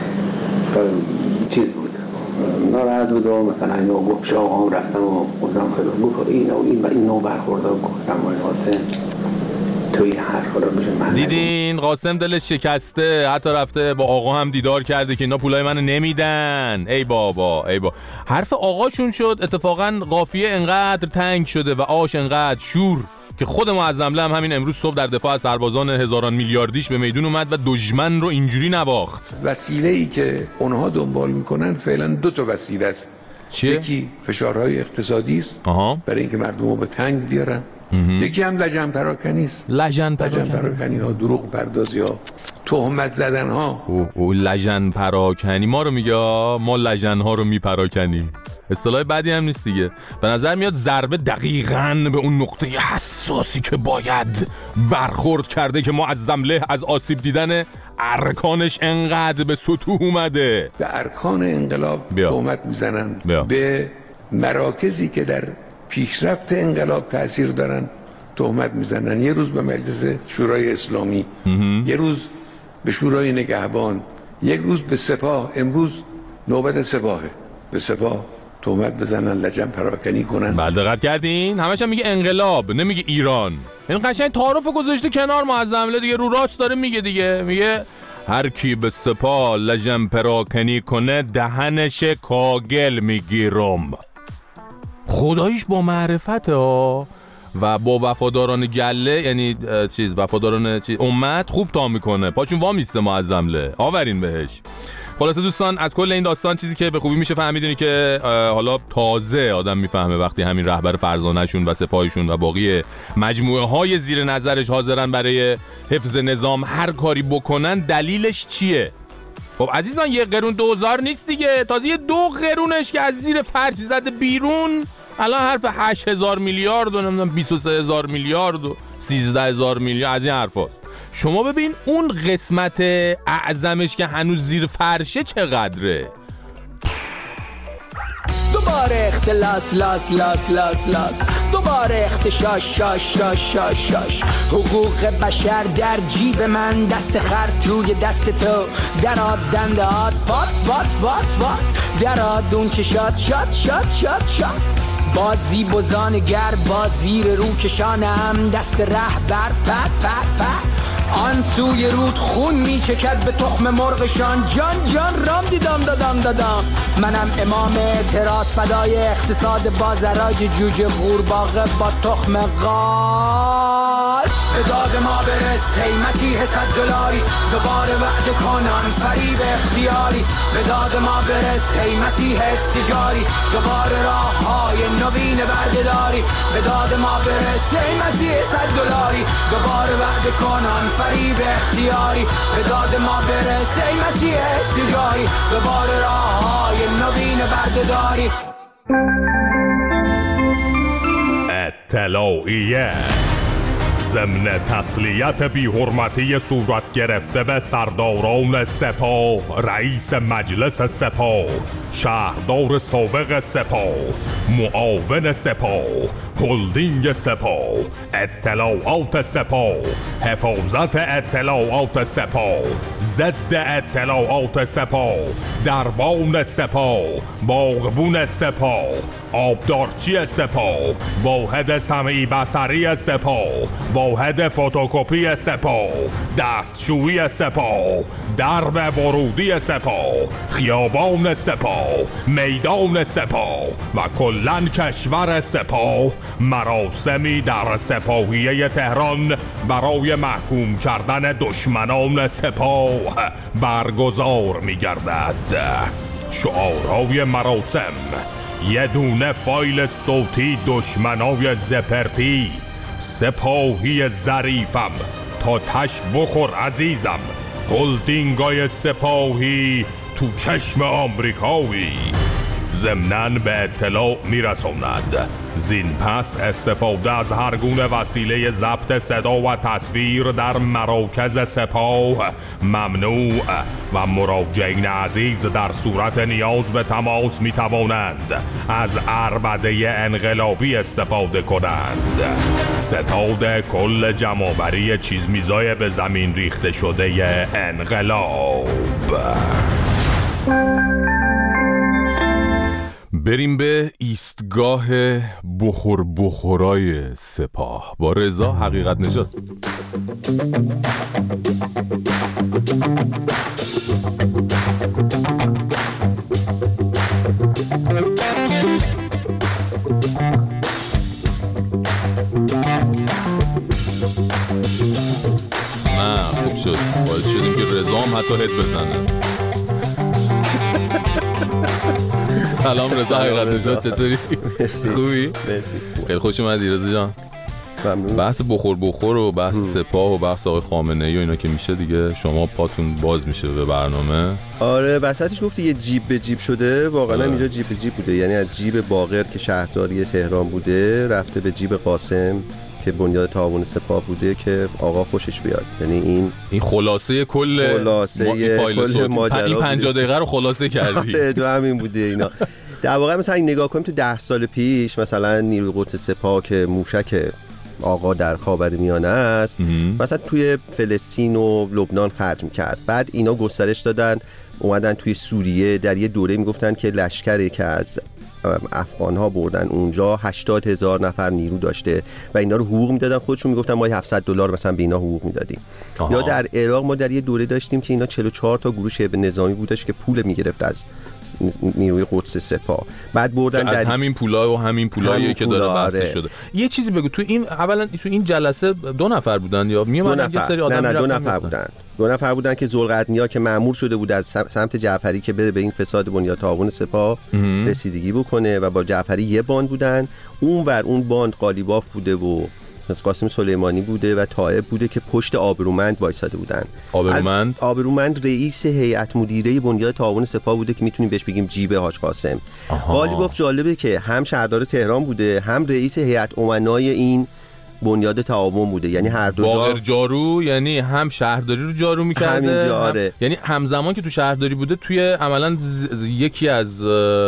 چیز بود ناراحت بود و مثلا اینو گفت شاه هم رفتم و خودم خیلی گفت این و این و این نوع برخورده گفتم و قاسم توی حرف رو بشه من دیدین قاسم دلش شکسته، حتی رفته با آقا هم دیدار کرده که اینا پولای منو نمیدن. ای بابا ای بابا حرف آقاشون شد. اتفاقا قافیه انقدر تنگ شده و آش انقدر شور که خود معظم هم همین امروز صبح در دفاع از سربازان هزاران میلیاردیش به میدون اومد و دشمن رو اینجوری نواخت. وسیله ای که اونها دنبال میکنن فعلا دو تا وسیله است. چیه؟ یکی فشارهای اقتصادی است برای اینکه مردم رو به تنگ بیارن. یکی هم لجن پراکنی است. لجن پراکنی ها، دروغ پردازی ها، تهمت زدن ها. او او لجن پراکنی ما رو میگه، ما لجن ها رو میپراکنیم. اصطلاح بعدی هم نیست دیگه. به نظر میاد ضربه دقیقاً به اون نقطه حساسی که باید برخورد کرده که معظم له از آسیب دیدن ارکانش انقدر به سطوح اومده. به ارکان انقلاب تهمت میزنن، به مراکزی که در پیشرفت انقلاب تأثیر دارن تهمت میزنن. یه روز به مجلس شورای اسلامی، یه روز به شورای نگهبان، یک روز به سپاه. امروز نوبت سپاهه. به سپاه تهمت بزنن، لجن پراکنی کنن. بله دقت کردین؟ همش هم میگه انقلاب، نمیگه ایران. این قشنگ تعارف گذاشته کنار معظم له دیگه، رو راست داره میگه دیگه. میگه هر کی به سپاه لجن پراکنی کنه دهنش کاگل میگیرم. خداییش با معرفت ها و با وفاداران گله، یعنی چیز وفاداران چیز امت خوب تا میکنه، پاچون وا میسته معظم له. آورین بهش. خلاصه دوستان از کل این داستان چیزی که به خوبی میشه فهمیدونی که حالا تازه آدم میفهمه وقتی همین رهبر فرزانه‌شون و سپاهشون و باقی مجموعه های زیر نظرش حاضرن برای حفظ نظام هر کاری بکنن دلیلش چیه. خب عزیزان یه قرون دوزار نیست دیگه، تازه یه دو قرونش که از زیر فرش زده بیرون الان حرف هشت هزار میلیارد و نمیدونم بیست و سه هزار میلیارد و سیزده هزار میلیارد از این حرفاست. شما ببین اون قسمت اعظمش که هنوز زیر فرشه چقدره. دوباره اختلاس لاس لاس لاس لاس دوباره اختشاش شاش شاش شاش شاش حقوق بشر در جیب من، دست خر توی دست تو، دراد دندات پات وات وات وات، دراد اون که شاد شاد شاد شاد شاد، بازی بزان گر با زیر رو کشانم، دست رهبر پت پت پت، آن سوی رود خون میچکد به تخم مرغشان، جان جان رام دیدم دادم دادم. منم امام اعتراض فدای اقتصاد بازاراج جوجه غورباغه با تخم غاز. به داد ما برس ای مسیح صد دلاری، دوباره وعده کنان فریب اختیاری. به داد ما برس ای مسیح استجاری، دوباره راه های نوین بردهداری. به داد ما برس ای مسیح صد دلاری، دوباره وعده کنان فریب اختیاری. به داد ما برس ای مسیح استجاری، دوباره راه های نوین بردهداری. اطلاعیه ضمن تسلیت بی حرمتی صورت گرفته به سرداران سپاه، رئیس مجلس سپاه، شهردار سابق سپاه، معاون سپاه، هلدینگ سپاه، اطلاعات سپاه، حفاظت اطلاعات سپاه، ضد اطلاعات سپاه، دربان سپاه، باغبون سپاه، آبدارچی سپاه، واحد سمعی بصری سپاه، واحد فتوکپی سپاه، دستشویی سپاه، درب ورودی سپاه، خیابان سپاه، میدان سپاه و کلن کشور سپاه مراسمی در سپاهیه تهران برای محکوم کردن دشمنان سپاه برگزار می گردد. شعارهای مراسم: یه دونه فایل صوتی دشمنای زپرتی، سپاهی ظریفم آتش بخور عزیزم، هلدینگای سپاهی تو چشم آمریکایی. ضمناً به اطلاع میرسوند زین پس استفاده از هر گونه وسیله ضبط صدا و تصویر در مراکز سپاه ممنوع و مراجعین عزیز در صورت نیاز به تماس میتوانند از عربده انقلابی استفاده کنند. ستاد کل جمع‌آوری چیزمیزای به زمین ریخته شده انقلاب. بریم به ایستگاه بخور بخورای سپاه با رضا حقیقت نژاد. نه خوب شد، باعث شدیم که رضا هم حتی هد بزنه. سلام رضا حقیقت نژاد، چطوری؟ خوبی؟ مرسی. خیلی خوش اومدی رضا جان. ممنون. بحث بخور بخور و بحث سپاه و بحث آقای خامنه‌ای و اینا که میشه دیگه شما پاتون باز میشه به برنامه. آره وسطش گفتی یه جیب به جیب شده، واقعا اینجا جیب به جیب بوده، یعنی از جیب باقر که شهرداری تهران بوده رفته به جیب قاسم که بنیاد تعاون سپاه بوده که آقا خوشش بیاد. یعنی این این خلاصه کل خلاصه ما... کل ماجرا این پنجاه دقیقه رو خلاصه کردی. آره تو همین بوده اینا. در واقع مثلا نگاه کنیم تو ده سال پیش مثلا نیروی قدس سپاه که موشک آقا در خاورمیانه است مثلا توی فلسطین و لبنان خرج می‌کرد، بعد اینا گسترش دادن اومدن توی سوریه، در یه دوره میگفتن که لشکری که از افغان ها بردن اونجا هشتاد هزار نفر نیرو داشته و اینا رو حقوق میدادن، خودشون میگفتن ما هفتصد دلار مثلا به اینا حقوق میدادیم. یا در عراق ما در یه دوره داشتیم که اینا چهل و چهار تا گروه شبه نظامی بودش که پول میگرفت از نیروی قدس سپاه، بعد بردن از در همین پولا و همین پولایی که داره بحث شده. یه چیزی بگو، تو این اولا تو این جلسه دو نفر بودن یا میومدن یه سری آدم؟ نه نه دو نفر بودن. دو نفر بودن که ذوالقرنیا که مأمور شده بود از سمت جعفری که بره به این فساد بنیاد تعاون سپاه رسیدگی بکنه و با جعفری یه باند بودن. اونور اون باند قالیباف بوده و قاسم سلیمانی بوده و طائب بوده که پشت آبرومند وایساده بودن. آبرومند آبرومند رئیس هیئت مدیره بنیاد تعاون سپاه بوده که میتونیم بهش بگیم جیب حاج قاسم. قالیباف جالبه که هم شهردار تهران بوده هم رئیس هیئت امنای این بنیاد تعاون بوده، یعنی هر دو باقر جارو، یعنی هم شهرداری رو جارو می‌کرده هم... یعنی همزمان که تو شهرداری بوده توی عملاً ز... یکی از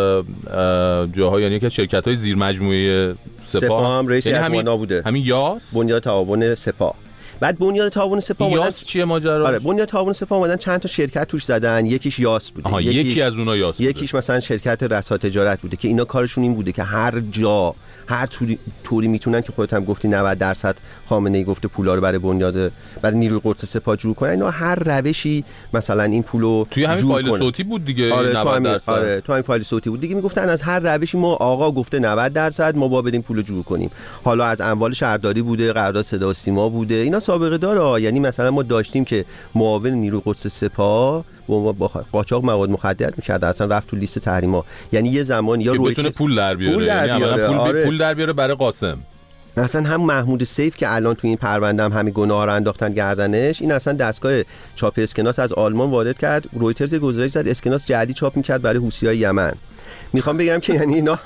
جاها، یعنی یکی از شرکت‌های زیر مجموعه سپاه, سپاه هم رئیس یعنی همین... همین بوده، همین یاس بنیاد تعاون سپاه. بعد بنیاد تعاون سپاه یاس مدن... چیه ماجرا؟ آره بنیاد تعاون سپاه اومدن چند تا شرکت توش زدن، یکیش یاس بوده، آها، یکیش... یکی از اونها یاس بوده. یکیش مثلا شرکت رسا تجارت بوده که اینا کارشون این بوده که هر جا هر طوری, طوری میتونن که خودت هم گفتی نود درصد خامنه‌ای گفته پولا رو برای بنیاد برای نیروی قدس سپاه جور کنن، اینا هر روشی مثلا این پولو توی همین فایل کنن. صوتی بود دیگه. آره نود درصد. آره تو همین فایل صوتی بود دیگه، میگفتن از هر روشی ما آقا گفته نود درصد ما با بریم پولو جور کنیم. حالا از اموال شهرداری بوده، قرارداد صدا و سیما بوده، اینا سابقه داره. یعنی مثلا ما داشتیم که معاون نیروی قدس سپاه با قاچاق مواد مخدر می‌کرد، اصلا رفت تو لیست تحریما. یعنی یه زمان یا روی بتونه پول در بیاره، یعنی عملاً پول آره. پول در بیاره برای قاسم. اصلا هم محمود سیف که الان تو این پرونده هم همین گناه رو انداختن گردنش، این اصلا دستگاه چاپ اسکناس از آلمان وارد کرد، رویترز گزارش زد اسکناس جعلی چاپ می‌کرد برای حوثی‌های یمن. میخوام بگم که یعنی اینا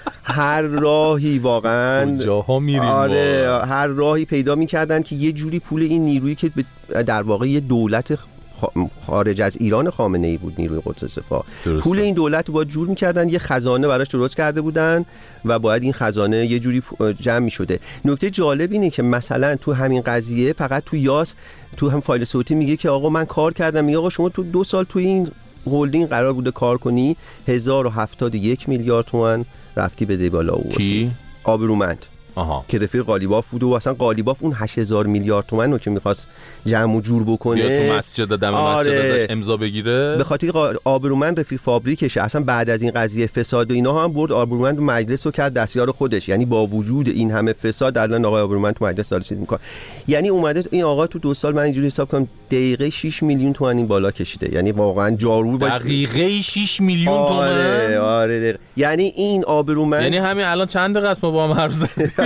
هر راهی واقعا جاها میریم، آره هر راهی پیدا می‌کردن که یه جوری پول این نیرویی که در واقع یه دولت خارج از ایران خامنه‌ای بود نیروی قدس سپاه، پول این دولت باید جور می‌کردن، یه خزانه براش درست کرده بودن و باید این خزانه یه جوری جمع می‌شده. نکته جالب اینه که مثلا تو همین قضیه فقط تو یاس تو هم فایل صوتی میگه که آقا من کار کردم، میگه آقا شما تو دو سال تو این هلدینگ قرار بوده کار کنی، هزار و هفتاد و یک میلیارد تومان رفتی بده بالا آوردی. کی؟ آبرومند. آها. که رفیق قالیباف بود و اصلا قالیباف اون هشت هزار میلیارد تومان رو که می‌خواست جمع و جور بکنه بیا تو مسجد دم آره. مسجد ازش امضا بگیره، به خاطر آبرومند رفیق فابریکشه. اصلا بعد از این قضیه فساد و اینا هم برد آبرومند مجلس رو کرد دستیار خودش، یعنی با وجود این همه فساد الان آقای آبرومند تو مجلس داره چیز میکنه. یعنی اومده این آقا تو دو سال من اینجوری حساب کنم دقیقه شش میلیون تومان این بالا کشیده، یعنی واقعا جارو با دقیقه شش میلیون تومان. آره آره دقیقه. یعنی این آبرومند یعنی همین الان چند دقیقه است ما با هم حرف زدیم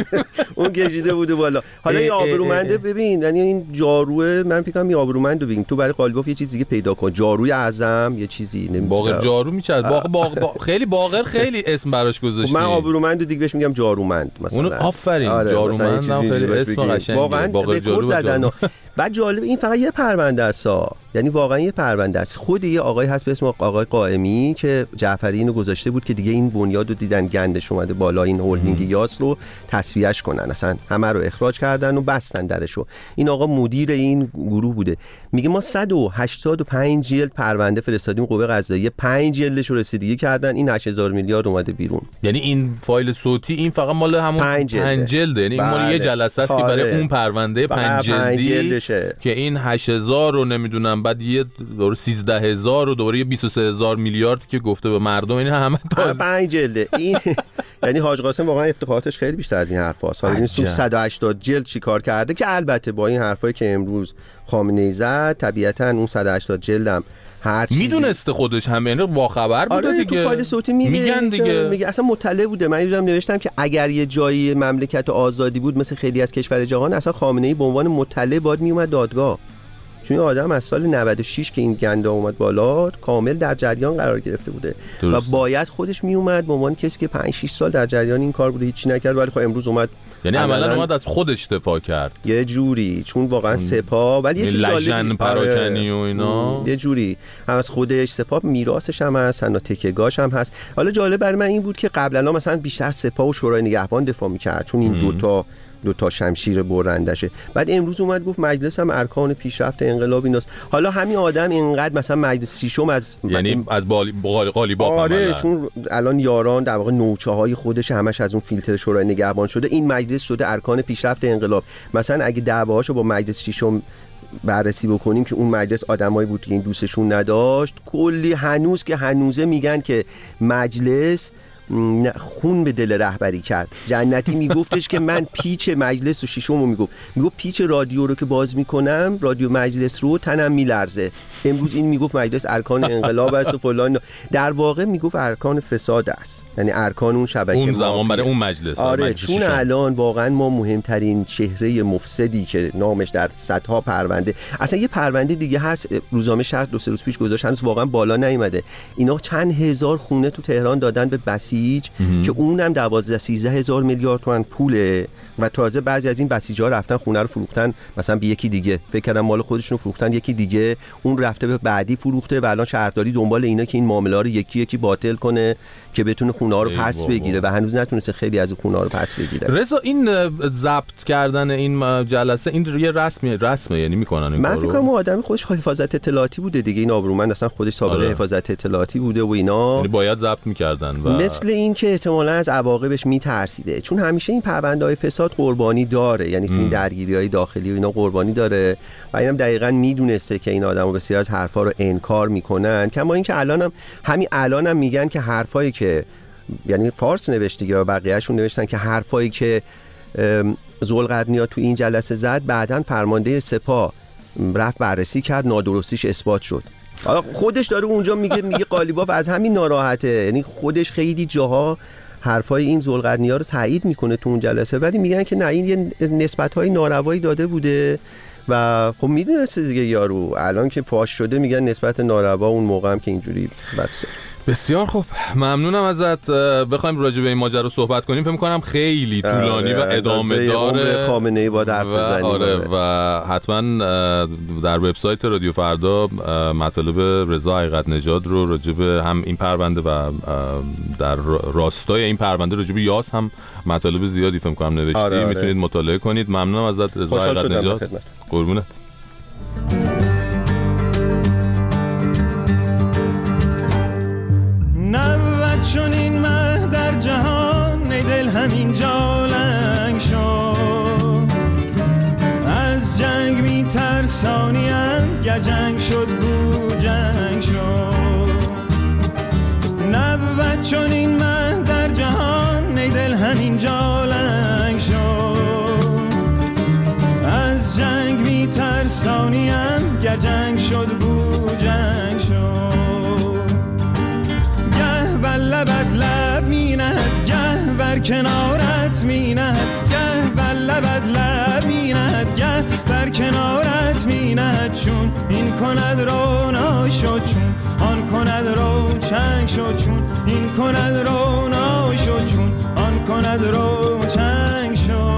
اون کشیده بوده بالا. حالا این آبرومنده ببین، یعنی این جاروه من فکر کنم این آبرومندو ببین تو برای قالیباف یه چیز دیگه پیدا کن، جاروی اعظم یه چیزی نمیدونم باقر جارو میچرد باغ باغ با... خیلی باقر خیلی اسم براش گذاشتی. من آبرومندو دیگه بهش میگم جارومند مثلا. اون آفرین آره جارومند هم خیلی اسم قشنگه واقعا باقر جارو زدن. بعد جالب این فقط یه پرونده است، یعنی واقعا یه پرونده است. خود یه آقای هست به اسم آقای قائمی که جعفری اینو گذاشته بود که دیگه این بنیادو دیدن گندش اومده بالا، این هلدینگ یاس رو تصفیهش کنن، اصلا همه رو اخراج کردن و بستن درشو. این آقا مدیر این گروه بوده. میگه ما صد و هشتاد و پنج جلد پرونده فرستادیم قوه قضاییه، پنج جلدش رو رسیدگی کردن، این هشت هزار میلیارد اومده بیرون. یعنی این فایل صوتی این فقط مال همون پنج جلده، یعنی بله. مال یه جلسه است که برای اون پرونده پنج جلدی که این هشت هزار رو نمیدونم بعد یه دوره سیزده هزار و دوره بیست و سه هزار میلیارد که گفته به مردم، این همه تازه پنج جلده. این یعنی حاج قاسم واقعا افتخاراتش خیلی بیشتر از این حرفاست. حالا این تو صد و هشتاد جلد چیکار کرده که البته با این حرفایی که امروز خامنه‌ای زد طبیعتاً اون صد و هشتاد جلدم هر چیزی میدونسته خودش هم، یعنی با خبر بوده آره دیگه. تو فایل صوتی میگه میگن دیگه، میگه اصلا مطلع بوده. من یادم نوشتم که اگر یه جایی مملکت آزادی بود مثل خیلی از کشور جهان، اصلا خامنه‌ای به عنوان مطلع باید میومد دادگاه، چون آدم از سال نود و شش که این گندا اومد بالا کامل در جریان قرار گرفته بوده درست. و باید خودش میومد به عنوان کسی که پنج شش سال در جریان این کار بوده هیچی نکرد، ولی خب امروز اومد، یعنی عملاً اومد از خودش دفاع کرد یه جوری، چون واقعا سپاه ولی یه چیز لژن پراکنی و اینا یه جوری هم از خودش، سپاه میراثش هم هست، حتی تکه‌گاش هم هست. حالا جالب برای من این بود که قبلا مثلا بیشتر سپاه و شورای نگهبان دفاع می‌کرد چون این دو تا دو تا شمشیر برندشه. بعد امروز اومد گفت مجلس هم ارکان پیشرفت انقلاب ایناست. حالا همین آدم اینقدر مثلا مجلس ششم از یعنی از قالیباف آره چون الان یاران در واقع نوچه های خودش همش از اون فیلتر شورای نگهبان شده، این مجلس شده ارکان پیشرفت انقلاب. مثلا اگه دعواهاشو با مجلس ششم بررسی بکنیم که اون مجلس آدمایی بود که این دوستشون نداشت، کلی هنوز که هنوزه میگن که مجلس خون به دل رهبری کرد. جنتی میگفتش که من پیچ مجلس و شیشمو میگفت میگفت پیچ رادیو رو که باز میکنم، رادیو مجلس رو تنم میلرزه. امروز این میگفت مجلس ارکان انقلاب است و فلان. در واقع میگفت ارکان فساد است، یعنی ارکان اون شبکه اون زمان برای اون مجلس. آره مجلس چون شیشم. الان واقعا ما مهمترین چهره مفسدی که نامش در صدها پرونده، اصلا یه پرونده دیگه هست روزنامه شرق دو سه روز پیش گذاشت، هنوز واقعا بالا نیومده. اینا چند هزار خونه تو تهران دادن به بسیج که اونم دوازده سیزده هزار میلیارد تومان پوله و تازه بعضی از این بسیج‌ها رفتن خونه رو فروختن مثلا به یکی دیگه، فکر کردن مال خودشون فروختن یکی دیگه، اون رفته به بعدی فروخته و الان شهرداری دنبال اینا که این معامله رو یکی یکی باطل کنه که بتونه خونه ها رو پس بگیره و هنوز نتونسته خیلی از خونه ها رو پس بگیره. رضا این ضبط کردن این جلسه این یه رسمی رسمه یعنی میکنن این من کارو؟ فکر کنم آدمی خودش حفاظت اطلاعاتی بوده دیگه، این آبرومند اصلا خودش سابقه آره. حفاظت اطلاعاتی بوده و اینا، یعنی باید ضبط میکردن و مثل این که احتمالاً از عواقبش میترسیده، چون همیشه این پرونده‌های فساد قربانی داره، یعنی تو این درگیری‌های داخلی و اینا قربانی داره و اینم دقیقاً میدونسته که این آدمو بسیار از حرفا رو انکار میکنن. کما اینکه الانم همین الانم میگن که حرفایی که یعنی فارس نوشته و بقیه‌شون نوشتن که حرفایی که ذوالقرنیا تو این جلسه زد بعداً فرمانده سپاه رفت بررسی کرد، نادرستیش اثبات شد. حالا خودش داره اونجا میگه میگه قالیباف از همین ناراحته، یعنی خودش خیلی جاها حرفای این ذوالقرنیا رو تایید میکنه تو اون جلسه، ولی میگن که نه این یه نسبت‌های ناروایی داده بوده و خب میدونسته دیگه یارو، الان که فاش شده میگن نسبت ناروا، اون موقع هم که اینجوری بس. بسیار خوب، ممنونم ازت. بخوایم راجع به این ماجرا صحبت کنیم فکر می‌کنم خیلی طولانی و ادامه داره. خامنه‌ای با حرف بزنیم. آره و حتما در وبسایت رادیو فردا مطالب رضا حقیقت نژاد رو راجع به هم این پرونده و در راستای این پرونده راجع به یاس هم مطالب زیادی فکر کنم نوشتی، آره آره. میتونید مطالعه کنید. ممنونم ازت رضا حقیقت نژاد. قربونت. نبود چون این مه در جهان ای دل همین جا لنگ شد، از جنگ می ترسانیم گر جنگ شد بو جنگ شد. نبود چون این مه در جهان ای دل همین جا لنگ شد، از جنگ می ترسانیم گر جنگ شد بو جنگ شد. لبت لب می نهد گه بر کنارت می نهد کند رونا شد چون آن کند رو چنگ شد چون این کند رونا شد چون آن کند رو چنگ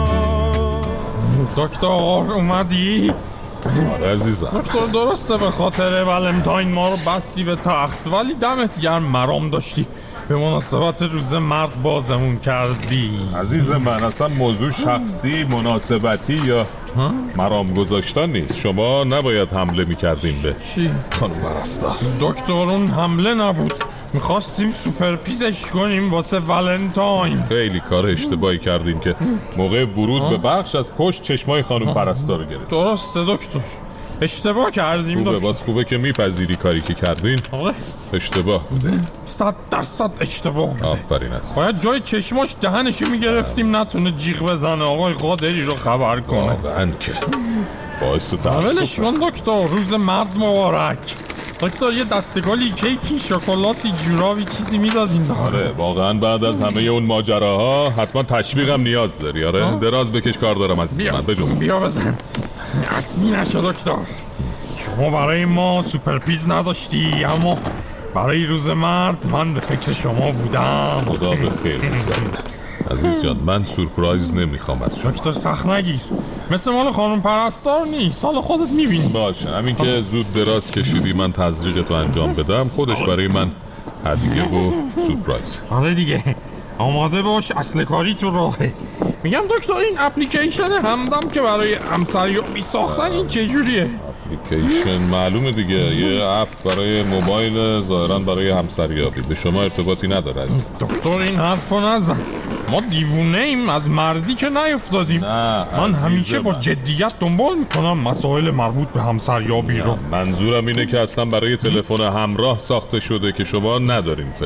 شد. دکتر اومدی؟ آره عزیزم. دکتر درسته به خاطر ولنتاین ما رو بستی به تخت، ولی دمت گرم مرام داشتی به مناسبت روز مرد بازمون کردی. عزیز من اصلا موضوع شخصی مناسبتی یا مرام گذاشتن نیست. شما نباید حمله میکردیم به چی؟ خانم پرستار. دکتر اون حمله نبود، میخواستیم سوپر پیزش کنیم واسه ولنتاین. خیلی کار اشتباهی کردیم که موقع ورود به بخش از پشت چشمای خانم پرستار رو گرفت. درسته دکتر، اشتباه کردیم. خوبه دکتر باز خوبه که میپذیری کاری که کردین. آره اشتباه بوده، صد درصد اشتباه بوده. آفرین است. باید جای چشماش دهنشو میگرفتیم نتونه جیغ بزنه آقای قادری رو خبر کنه. واقعا که باعث تأسف. ولش کن دکتر، روز مرد مبارک. دکتر یه دستگالی کیکی شکلاتی جورابی چیزی میدادین. آره واقعا بعد از همه اون ماجراها حتما تشویقم نیاز داری. آره دراز بکش کار دارم عزیز من. بجو بیا بزن. اسمی نشو دکتر، شما برای ما سوپر پیز نداشتی، اما برای روز مرد من به فکر شما بودم. خدا به خیر بگذاره عزیز جان. من سورپرایز نمیخوام از شما. دکتر سخت نگیر، مثل مال خانم پرستار نیست، سال خودت میبینی. باشه همین که زود دراز کشیدی من تزریق تو انجام بدم، خودش برای من هدیه و سورپرایز. آره دیگه آماده باش، اصل کاری تو راهه. میگم دکتر این اپلیکیشن همدم که برای همسریابی ساختن این چجوریه؟ اپلیکیشن معلومه دیگه، یه اپ برای موبایل ظاهرا برای همسریابی، به شما ارتباطی نداره. دکتر این حرفو نزن، ما دیوونه ایم، از مردی که نیفتادیم. نه من همیشه با جدیت دنبال میکنم مسائل مربوط به همسریابی رو. منظورم اینه که اصلا برای تلفن همراه ساخته شده که شما ندارین فعلا.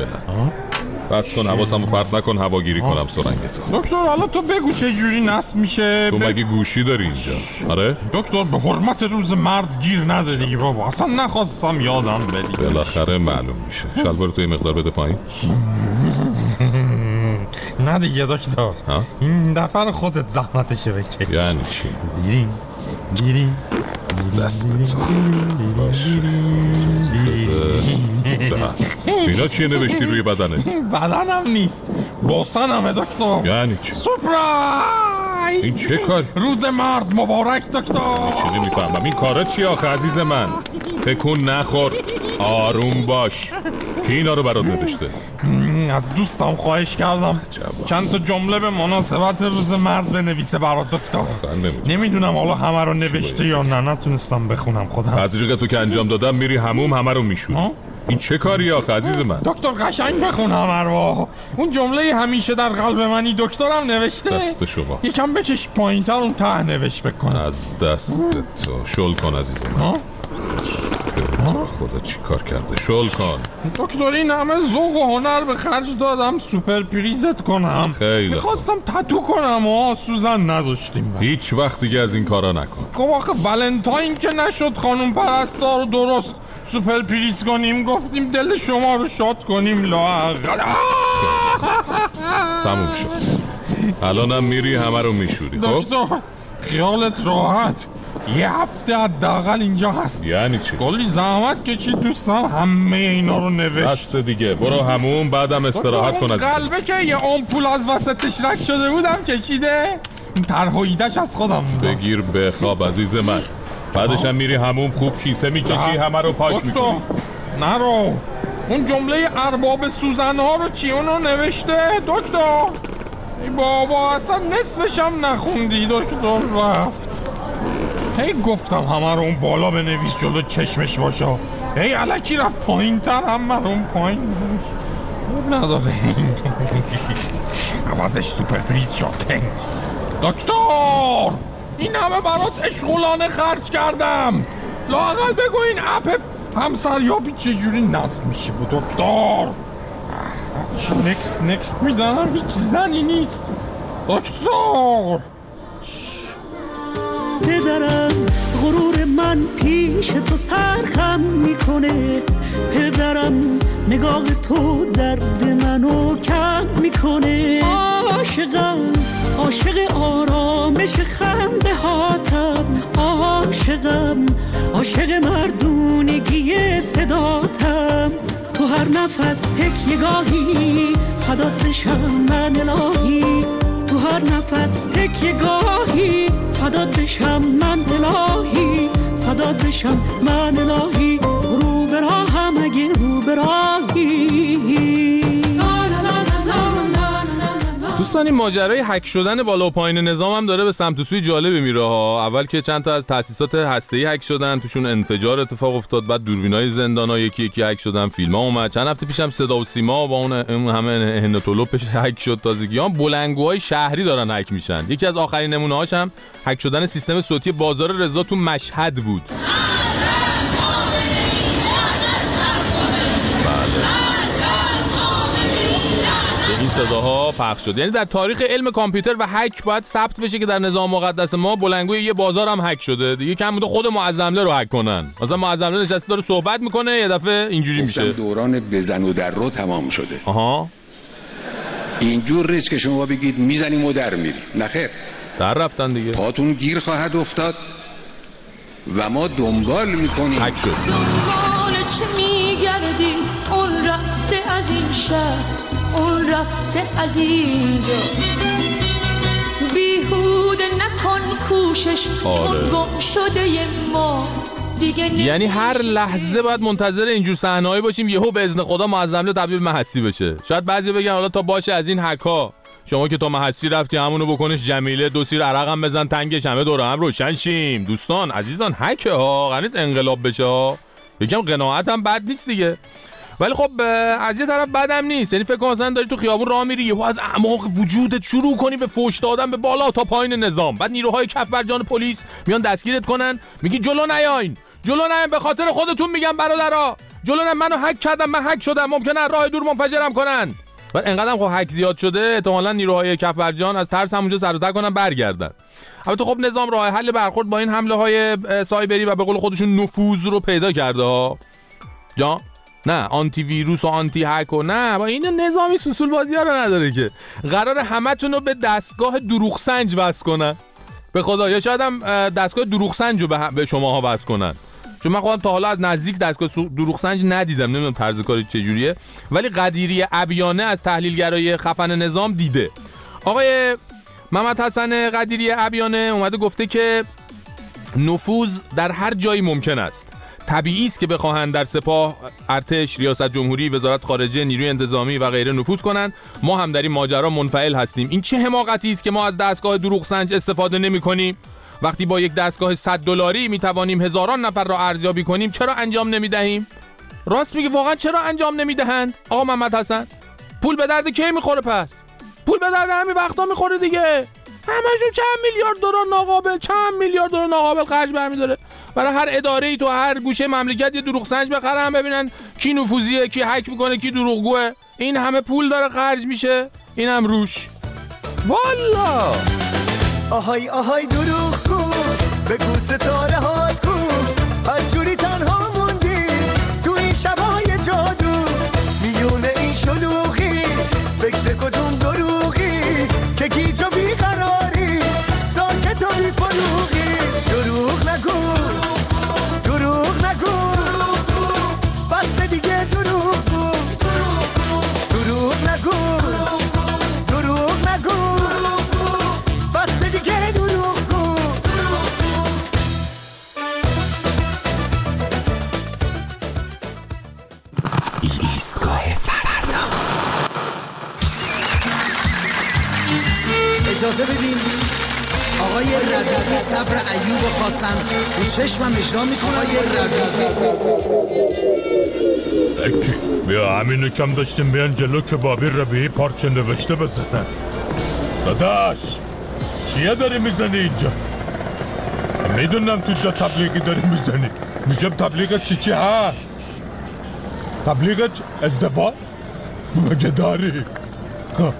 بس کن حواسمو پرت نکن هواگیری کنم سرنگتو. دکتر حالا تو بگو چه جوری نصب میشه. تو مگه گوشی داری اینجا؟ آره دکتر به حرمت روز مرد گیر نداری بابا، اصلا نخواستم یادم بدی. بالاخره معلوم میشه. شلوار تو یه مقدار بده پایین. نه دیگه دکتر، این دفعه خودت زحمتشو بکش. یعنی چی؟ دیرین دیرین از دست تو باش. اینا چیه نوشتی روی بدنت؟ بدنم نیست، باسنمه دکتر. یعنی چی؟ سورپرایز. این چه کار؟ روز مرد مبارک دکتر. چی نمیفهمم این کارا چی آخه عزیز من؟ تکون نخور، آروم باش. کی اینا رو برات نوشته؟ از دوستم خواهش کردم چند تا جمله به مناسبت روز مرد بنویسه برات دکتر. نمیدونم حالا همه رو نوشته یا نه، نتونستم بخونم خودم. تزریق تو که انجام دادم میری هموم همه رو میشونی. این چه کاری آخه عزیز من؟ دکتر قشنگ بخون همه رو. اون جمله همیشه در قلب منی دکترم نوشته. دست شما یکم بکش پایین‌تر اون ته نوشت فکر کنم. از دست تو شل کن عزیز من. خدا چی کار کرده؟ شل کن دکتر. این همه ذوق و هنر به خرج دادم سوپر پریزت کنم. خیلی میخواستم تتو کنم و سوزن نداشتیم. هیچ وقت دیگه از این کارا نکن. خب آخه ولنتاین که نشد خانم پرستار رو درست سوپر پریز کنیم، گفتیم دل شما رو شاد کنیم. لااقل تموم شد. الانم میری همه رو میشوری. خب دکتر خیالت راحت، یه هفته حداقل اینجا هست. یعنی چی؟ کلی زحمت کشید دوستم، همه اینا رو نوشت. بس دیگه برو همون، بعدم استراحت کن. از قلبه که یه آمپول از وسطش رد شده بودم کشیده، این طرحیدش از خودم بودم. بگیر بخواب عزیز من، بعدش هم میری همون خوب شیسه میکشی همه رو پاک میکنی. نرو اون جمله ارباب سوزن ها رو چی اونو نوشته دکتر؟ ای بابا اصلا نصفش هم نخوندی دکتر. رفت. هی گفتم همه رو اون بالا بنویس جلو چشمش باشه، هی الکی رفت پایین تر، همه رو اون پایین نداره. عوضش سوپر پریز شد. دکتر این همه برات اشغولانه خرج کردم، لااقل بگو این اپ همسریابی چجوری نصب میشه بود دکتر؟ چی نکست نکست میزنم هیچ زنی نیست دکتر. پدرم غرور من پیش تو سرخم میکنه، پدرم نگاه تو درد منو کم میکنه. عاشقم عاشق آرامش خنده هاتم، عاشقم عاشق مردونگی صداتم، تو هر نفس تکیه‌گاهی فدات بشم من الهی، تو هر نفس تکیه‌گاهی فدات بشم من الهی، فدات بشم من الهی، رو به راهم اگه رو به راهی. دوستان این ماجرای هک شدن بالا و پایین نظام هم داره به سمت و سوی جالبی میره ها. اول که چند تا از تأسیسات هسته‌ای هک شدن، توشون انفجار اتفاق افتاد، بعد دوربینای زندانا یکی یکی هک شدن، فیلم‌ها اومد. چند هفته پیشم صدا و سیما با اون همه هنتولوپش هک شد. تازگی‌ها بلندگوهای شهری دارن هک میشن. یکی از آخرین نمونه‌هاش هم هک شدن سیستم صوتی بازار رضا تو مشهد بود. این صداها پخش شد. یعنی در تاریخ علم کامپیوتر و هک باید ثبت بشه که در نظام مقدس ما بلندگوی یه بازار هم هک شده. دیگه کم بوده خود معظمله رو هک کنن. مثلا معظمله نشسته داره صحبت میکنه، یه دفعه اینجوری میشه. دوران بزن و در رو تمام شده. آها. اینجور نیست که شما بگید میزنیم و در میریم. نخیر. در رفتن دیگه. پاتون گیر خواهد افتاد و ما دنبال میکنیم. هک شد. دنبال چه میگردی؟ اون رفته از این شهر، اون رفته از اینجا، بیهوده نکن کوشش، اون گم شده ما دیگه. یعنی هر لحظه باید منتظر اینجور صحنه‌ای باشیم یهو به اذن خدا معظمله تبدیل به هستی بشه. شاید بعضی بگن حالا تا باشه از این هکا، شما که تا هستی رفتی همونو بکنش جمیله، دو سیر عرقم بزن تنگش، همه دور هم روشن شیم. دوستان عزیزان هکه ها، قرار نیست انقلاب بشه ها. یکم قناعت هم بد نیست دیگه. ولی خب از یه طرف بدم نیست. یعنی فکر کن مثلا داری تو خیابون راه میری، یهو از اعماق وجودت شروع کنی به فحش دادن به بالا تا پایین نظام، بعد نیروهای کف بر جان پلیس میان دستگیرت کنن، میگی جلو نیاین، جلو نیاین، به خاطر خودتون میگم برادرها، جلو نیاین، منو هک کردم، من هک شدم، ممکنه راه دور منفجرم کنن. بعد انقدرم خب هک زیاد شده احتمالاً نیروهای کف بر جان از ترس همونجا سر و ته کنن برگردن. البته خب نظام راه حل برخورد با این حمله های سایبری و به قول خودشون نفوذ رو پیدا کرده ها. جا نه آنتی ویروس و آنتی هک و نه، با این نظامی سوسول بازی ها رو نداره که قرار همتون رو به دستگاه دروغ سنج وصل کنن. به خدا، یا شاید هم دستگاه دروغ سنج رو به شما ها وصل کنن، چون من خودم تا حالا از نزدیک دستگاه دروغ سنج ندیدم، نمیدونم طرز کارش چجوریه، ولی قدیری ابیانه از تحلیلگرای خفن نظام دیده. آقای محمد حسن قدیری ابیانه اومده گفته که نفوذ در هر جایی ممکن است. طبیعی است که بخواهند در سپاه، ارتش، ریاست جمهوری، وزارت خارجه، نیروی انتظامی و غیره نفوذ کنند. ما هم در این ماجرا منفعل هستیم. این چه حماقتی است که ما از دستگاه دروغ سنج استفاده نمی‌کنیم؟ وقتی با یک دستگاه صد دلاری می‌توانیم هزاران نفر را ارزیابی کنیم، چرا انجام نمی‌دهیم؟ راست میگه، واقعا چرا انجام نمی‌دهند؟ آقا محمد حسن، پول به درد کی می‌خوره پس؟ پول به درد همین وقتا می‌خوره دیگه. همشون چند میلیارد دلار ناقابل، چند میلیارد دلار ناقابل خرج برمی‌داره. برای هر اداره‌ای تو هر گوشه مملکت یه دروغ سنج بخرن ببینن کی نفوذیه، کی هک میکنه، کی دروغگوه. این همه پول داره خرج میشه، اینم روش. والا آهای آهای دروغگو، بگو ستاره هات کو، هر جوری تنها موندی تو این شبای جادو، میونه این شلوغی، فکر کدوم دروغی که گیج و بیقراری، ساکت و بیفروغی. دروغ نگو، دروغ نگو، بس دیگه دروغ گو، دروغ نگو، دروغ نگو، بس دیگه دروغ گو. ایستگاه فردا. اجازه بدین آقای ربیعی صبر ایوب خواستن رو چشمم اجرا میکنه. آقای ربیعی بیا همینو کم داشتیم بیان جلو که بابی ربیعی پارچه نوشته بزنن. داداش چیه داری میزنی اینجا؟ میدونم تو جا تبلیغی داری میزنی. میگم تبلیغ چی چی هست؟ تبلیغ ازدواج مگه داری؟ خب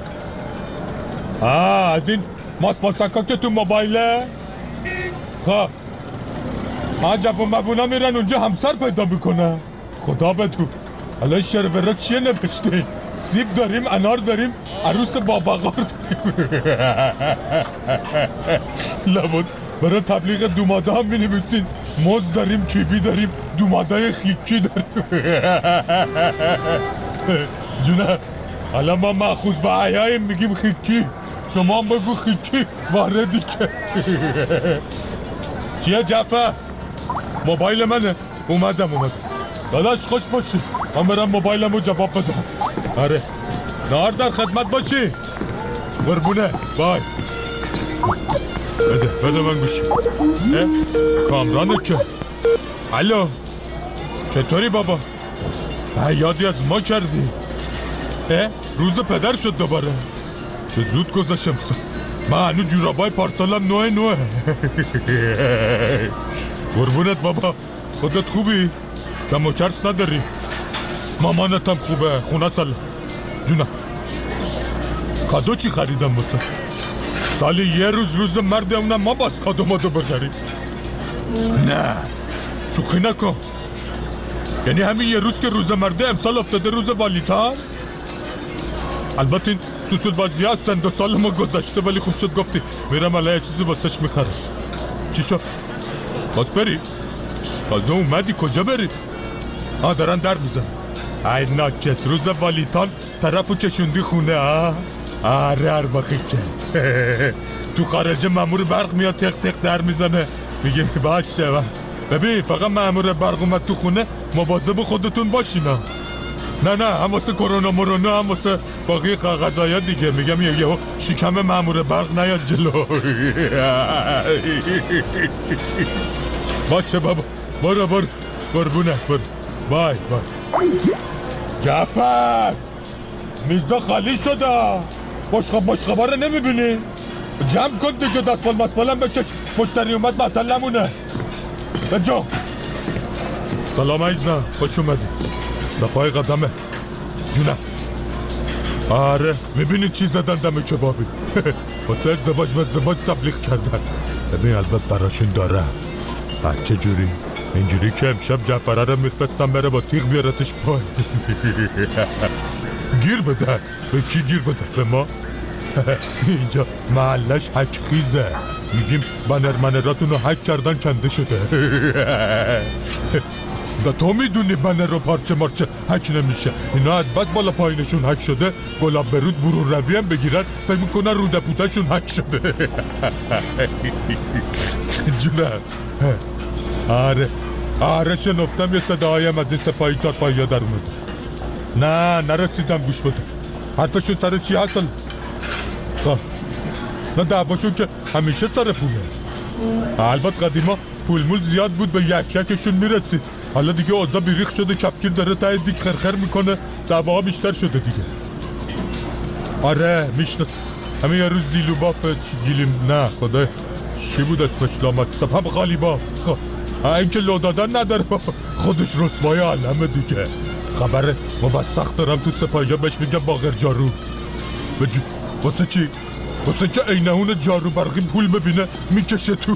آه از این ماسماسکا که تو موبایله. خب ها جوون مفونا میرن اونجا همسر پیدا میکنن. خدا بدو حالا شرورا چیه نوشته؟ سیب داریم، انار داریم، عروس با وقار داریم. لابد برای تبلیغ دوماده هم مینویسین موز داریم، کیوی داریم، دومادای خیکی داریم. جونه الان ما مأخوذ به عیاییم میگیم خیکی، شما هم بگو خیکی واردی که. چیه جعفر؟ موبایل منه. اومدم اومدم داداش خوش باشی، من برم موبایلمو جواب بدم. آره نهار در خدمت باشی. قربونه بای. بده بده من گوشی. کامرانه که الو چطوری بابا؟ یادی از ما کردی؟ اه روز پدر شد دوباره. چه زود گذاشتم سا. من هنو جورابای پارسالم نوه نوه. قربونت بابا، خودت خوبی؟ کم و کرس نداری؟ مامانتم خوبه، خونه سلام. جونه کادو چی خریدم بسه؟ سالی یه روز روز مرد اونم ما باز کادو مادو بخریم. نه شوخی نکن. یعنی همین یه روز که روز مرده امسال افتاده روز والیتان. البته این سوسول بازی هستن، دو سال ما گذشته، ولی خوب شد گفتی میرم الان یه چیزی واسش میخرم. چی شد؟ باز بری؟ باز اومدی کجا بری؟ آه دارن در میزن. ای ناکس روز والیتان طرفو چشوندی خونه ها؟ آره ارواخی کت. تو خارج مامور برق میاد تق تق در میزنه میگه باشه بس. ببین فقط مامور برق اومد تو خونه مواظب خودتون باشین. نه نه هم واسه کرونا مرونا هم واسه باقی غذایا دیگه. میگم یه یهو شکم مامور برق نیاد جلو. باشه بابا برو برو قربونه برو بای بای. جعفر میزا خالی شده، بشقاب بشقابا رو نمیبینی؟ جمع کن دیگه، دستمال مسمالم بکش، مشتری اومد معطل نمونه. بجا سلام عزیزم، خوش اومدی. صفای قدمه جونه. آره میبینی چی زدن دم کبابی. واسه ازدواج به ازدواج تبلیغ کردن. ببین البته براشون داره. چه جوری؟ اینجوری که امشب جعفره رو میفرستم بره با تیغ بیارتش پای. گیر بده. به کی گیر بده؟ به ما؟ اینجا محلش حک خیزه، میگیم بنر منراتون رو حک کردن کنده شده. دا تو میدونی بنر رو پارچه مارچه حک نمیشه. اینا از بس بالا پایینشون حک شده گلاب برود برون روی هم بگیرن فکر میکنن روده پوتشون حک شده. جونه آره آره شنفتم یه صداهایم از این سپاهی چار پایی ها در اومده. نه نرسیدم گوش بده. حرفشون سر چی هست؟ خب نه دعواشون که همیشه سر پوله. البته قدیما پول مول زیاد بود به یک یکشون میرسید. حالا دیگه اوضاع بیریخ شده، کفگیر داره ته دیگ خرخر میکنه، دعواها بیشتر شده دیگه. آره میشناسم. همین یه روز زیلو باف گیلیم نه خدای چی بود اسمش لامصب هم خالی باف. خب این که لو دادن نداره خودش رسوای عالمه دیگه. خبره موثق دارم تو سپاهی ها بهش میگم باقر جارو. بجو واسه چی؟ واسه که اینهون جارو برقی پول ببینه میکشه تو.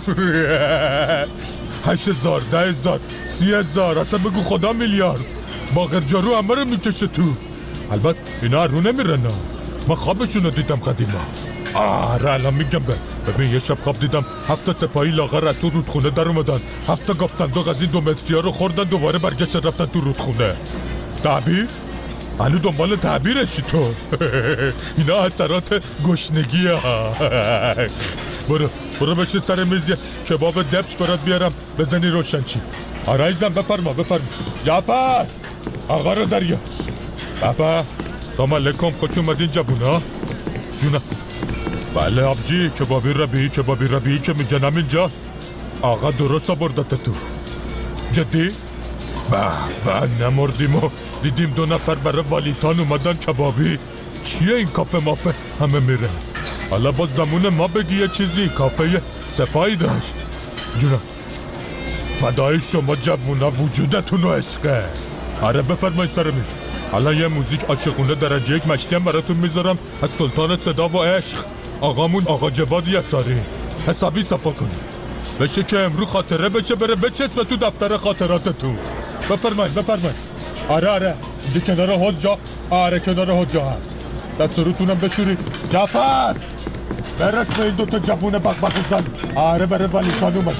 هشت هزار ده هزار سی هزار اصلا بگو خدا میلیارد باقر جارو همه رو میکشه تو. البته اینا رو نمیرن. من خوابشون رو دیدم قدیما. آره الان میگم به ببین یه شب خواب دیدم هفت سپاهی لاغر از تو رودخونه در اومدن، هفت گاف صندوق از این دو متری ها رو خوردن، دوباره برگشت رفتن تو رودخونه. تعبیر؟ هنو دنبال تعبیرشی تو. اینا اثرات گشنگی ها. برو برو بشین سر میز کباب دبش برات بیارم بزنی روشن چی. آره عزیزم بفرما بفرما. جعفر آقا رو دریا. بابا سلام علیکم، خوش اومدین جوونا. جونه بله آبجی کبابی ربیعی کبابی ربیعی که میگنم اینجاست. آقا درست آوردت تو. جدی؟ با با نمردیم و دیدیم دو نفر برای والیتان اومدن کبابی. چیه این کافه مافه همه میره؟ حالا با زمون ما بگی یه چیزی. کافه صفایی داشت. جونه فدای شما جوونا وجودتون و عشقه. آره بفرمایید سر میز. حالا یه موزیک عاشقونه درجه یک مشتی هم براتون میذارم از سلطان صدا و عشق آقامون آقا جواد یساری. حسابی صفا کنید بشه که امرو خاطره بشه بره بچسبه تو دفتر خاطراتتون. بفرمایید بفرمایید. آره آره اینجا کنار حوض جا. آره کنار حوض جا هست. دست روتونم بشورید. جعفر برس به این دوتا جوون بق بق زن. آره بره والیتان اومدن.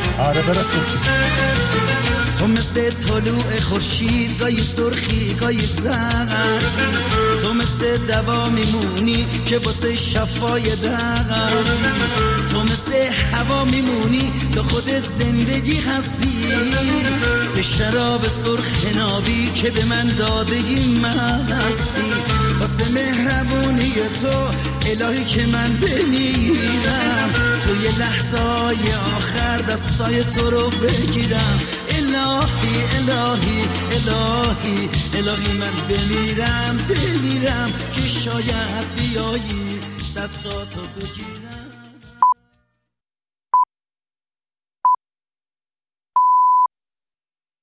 آره برسون. تو مثل طلوع خورشید، گاهی سرخی گاهی زردی، تو مثل دوا میمونی که واسه شفای دردی، تو مثل هوا میمونی تو خودت زندگی هستی، به شراب سرخ نابی که به من دادگی من هستی، واسه مهربونی تو الهی که من بمیرم، توی لحظه های آخر دستای تو رو بگیرم، الهی الهی الهی الهی من بمیرم بمیرم که شاید بیایی دستاتو بگیرم.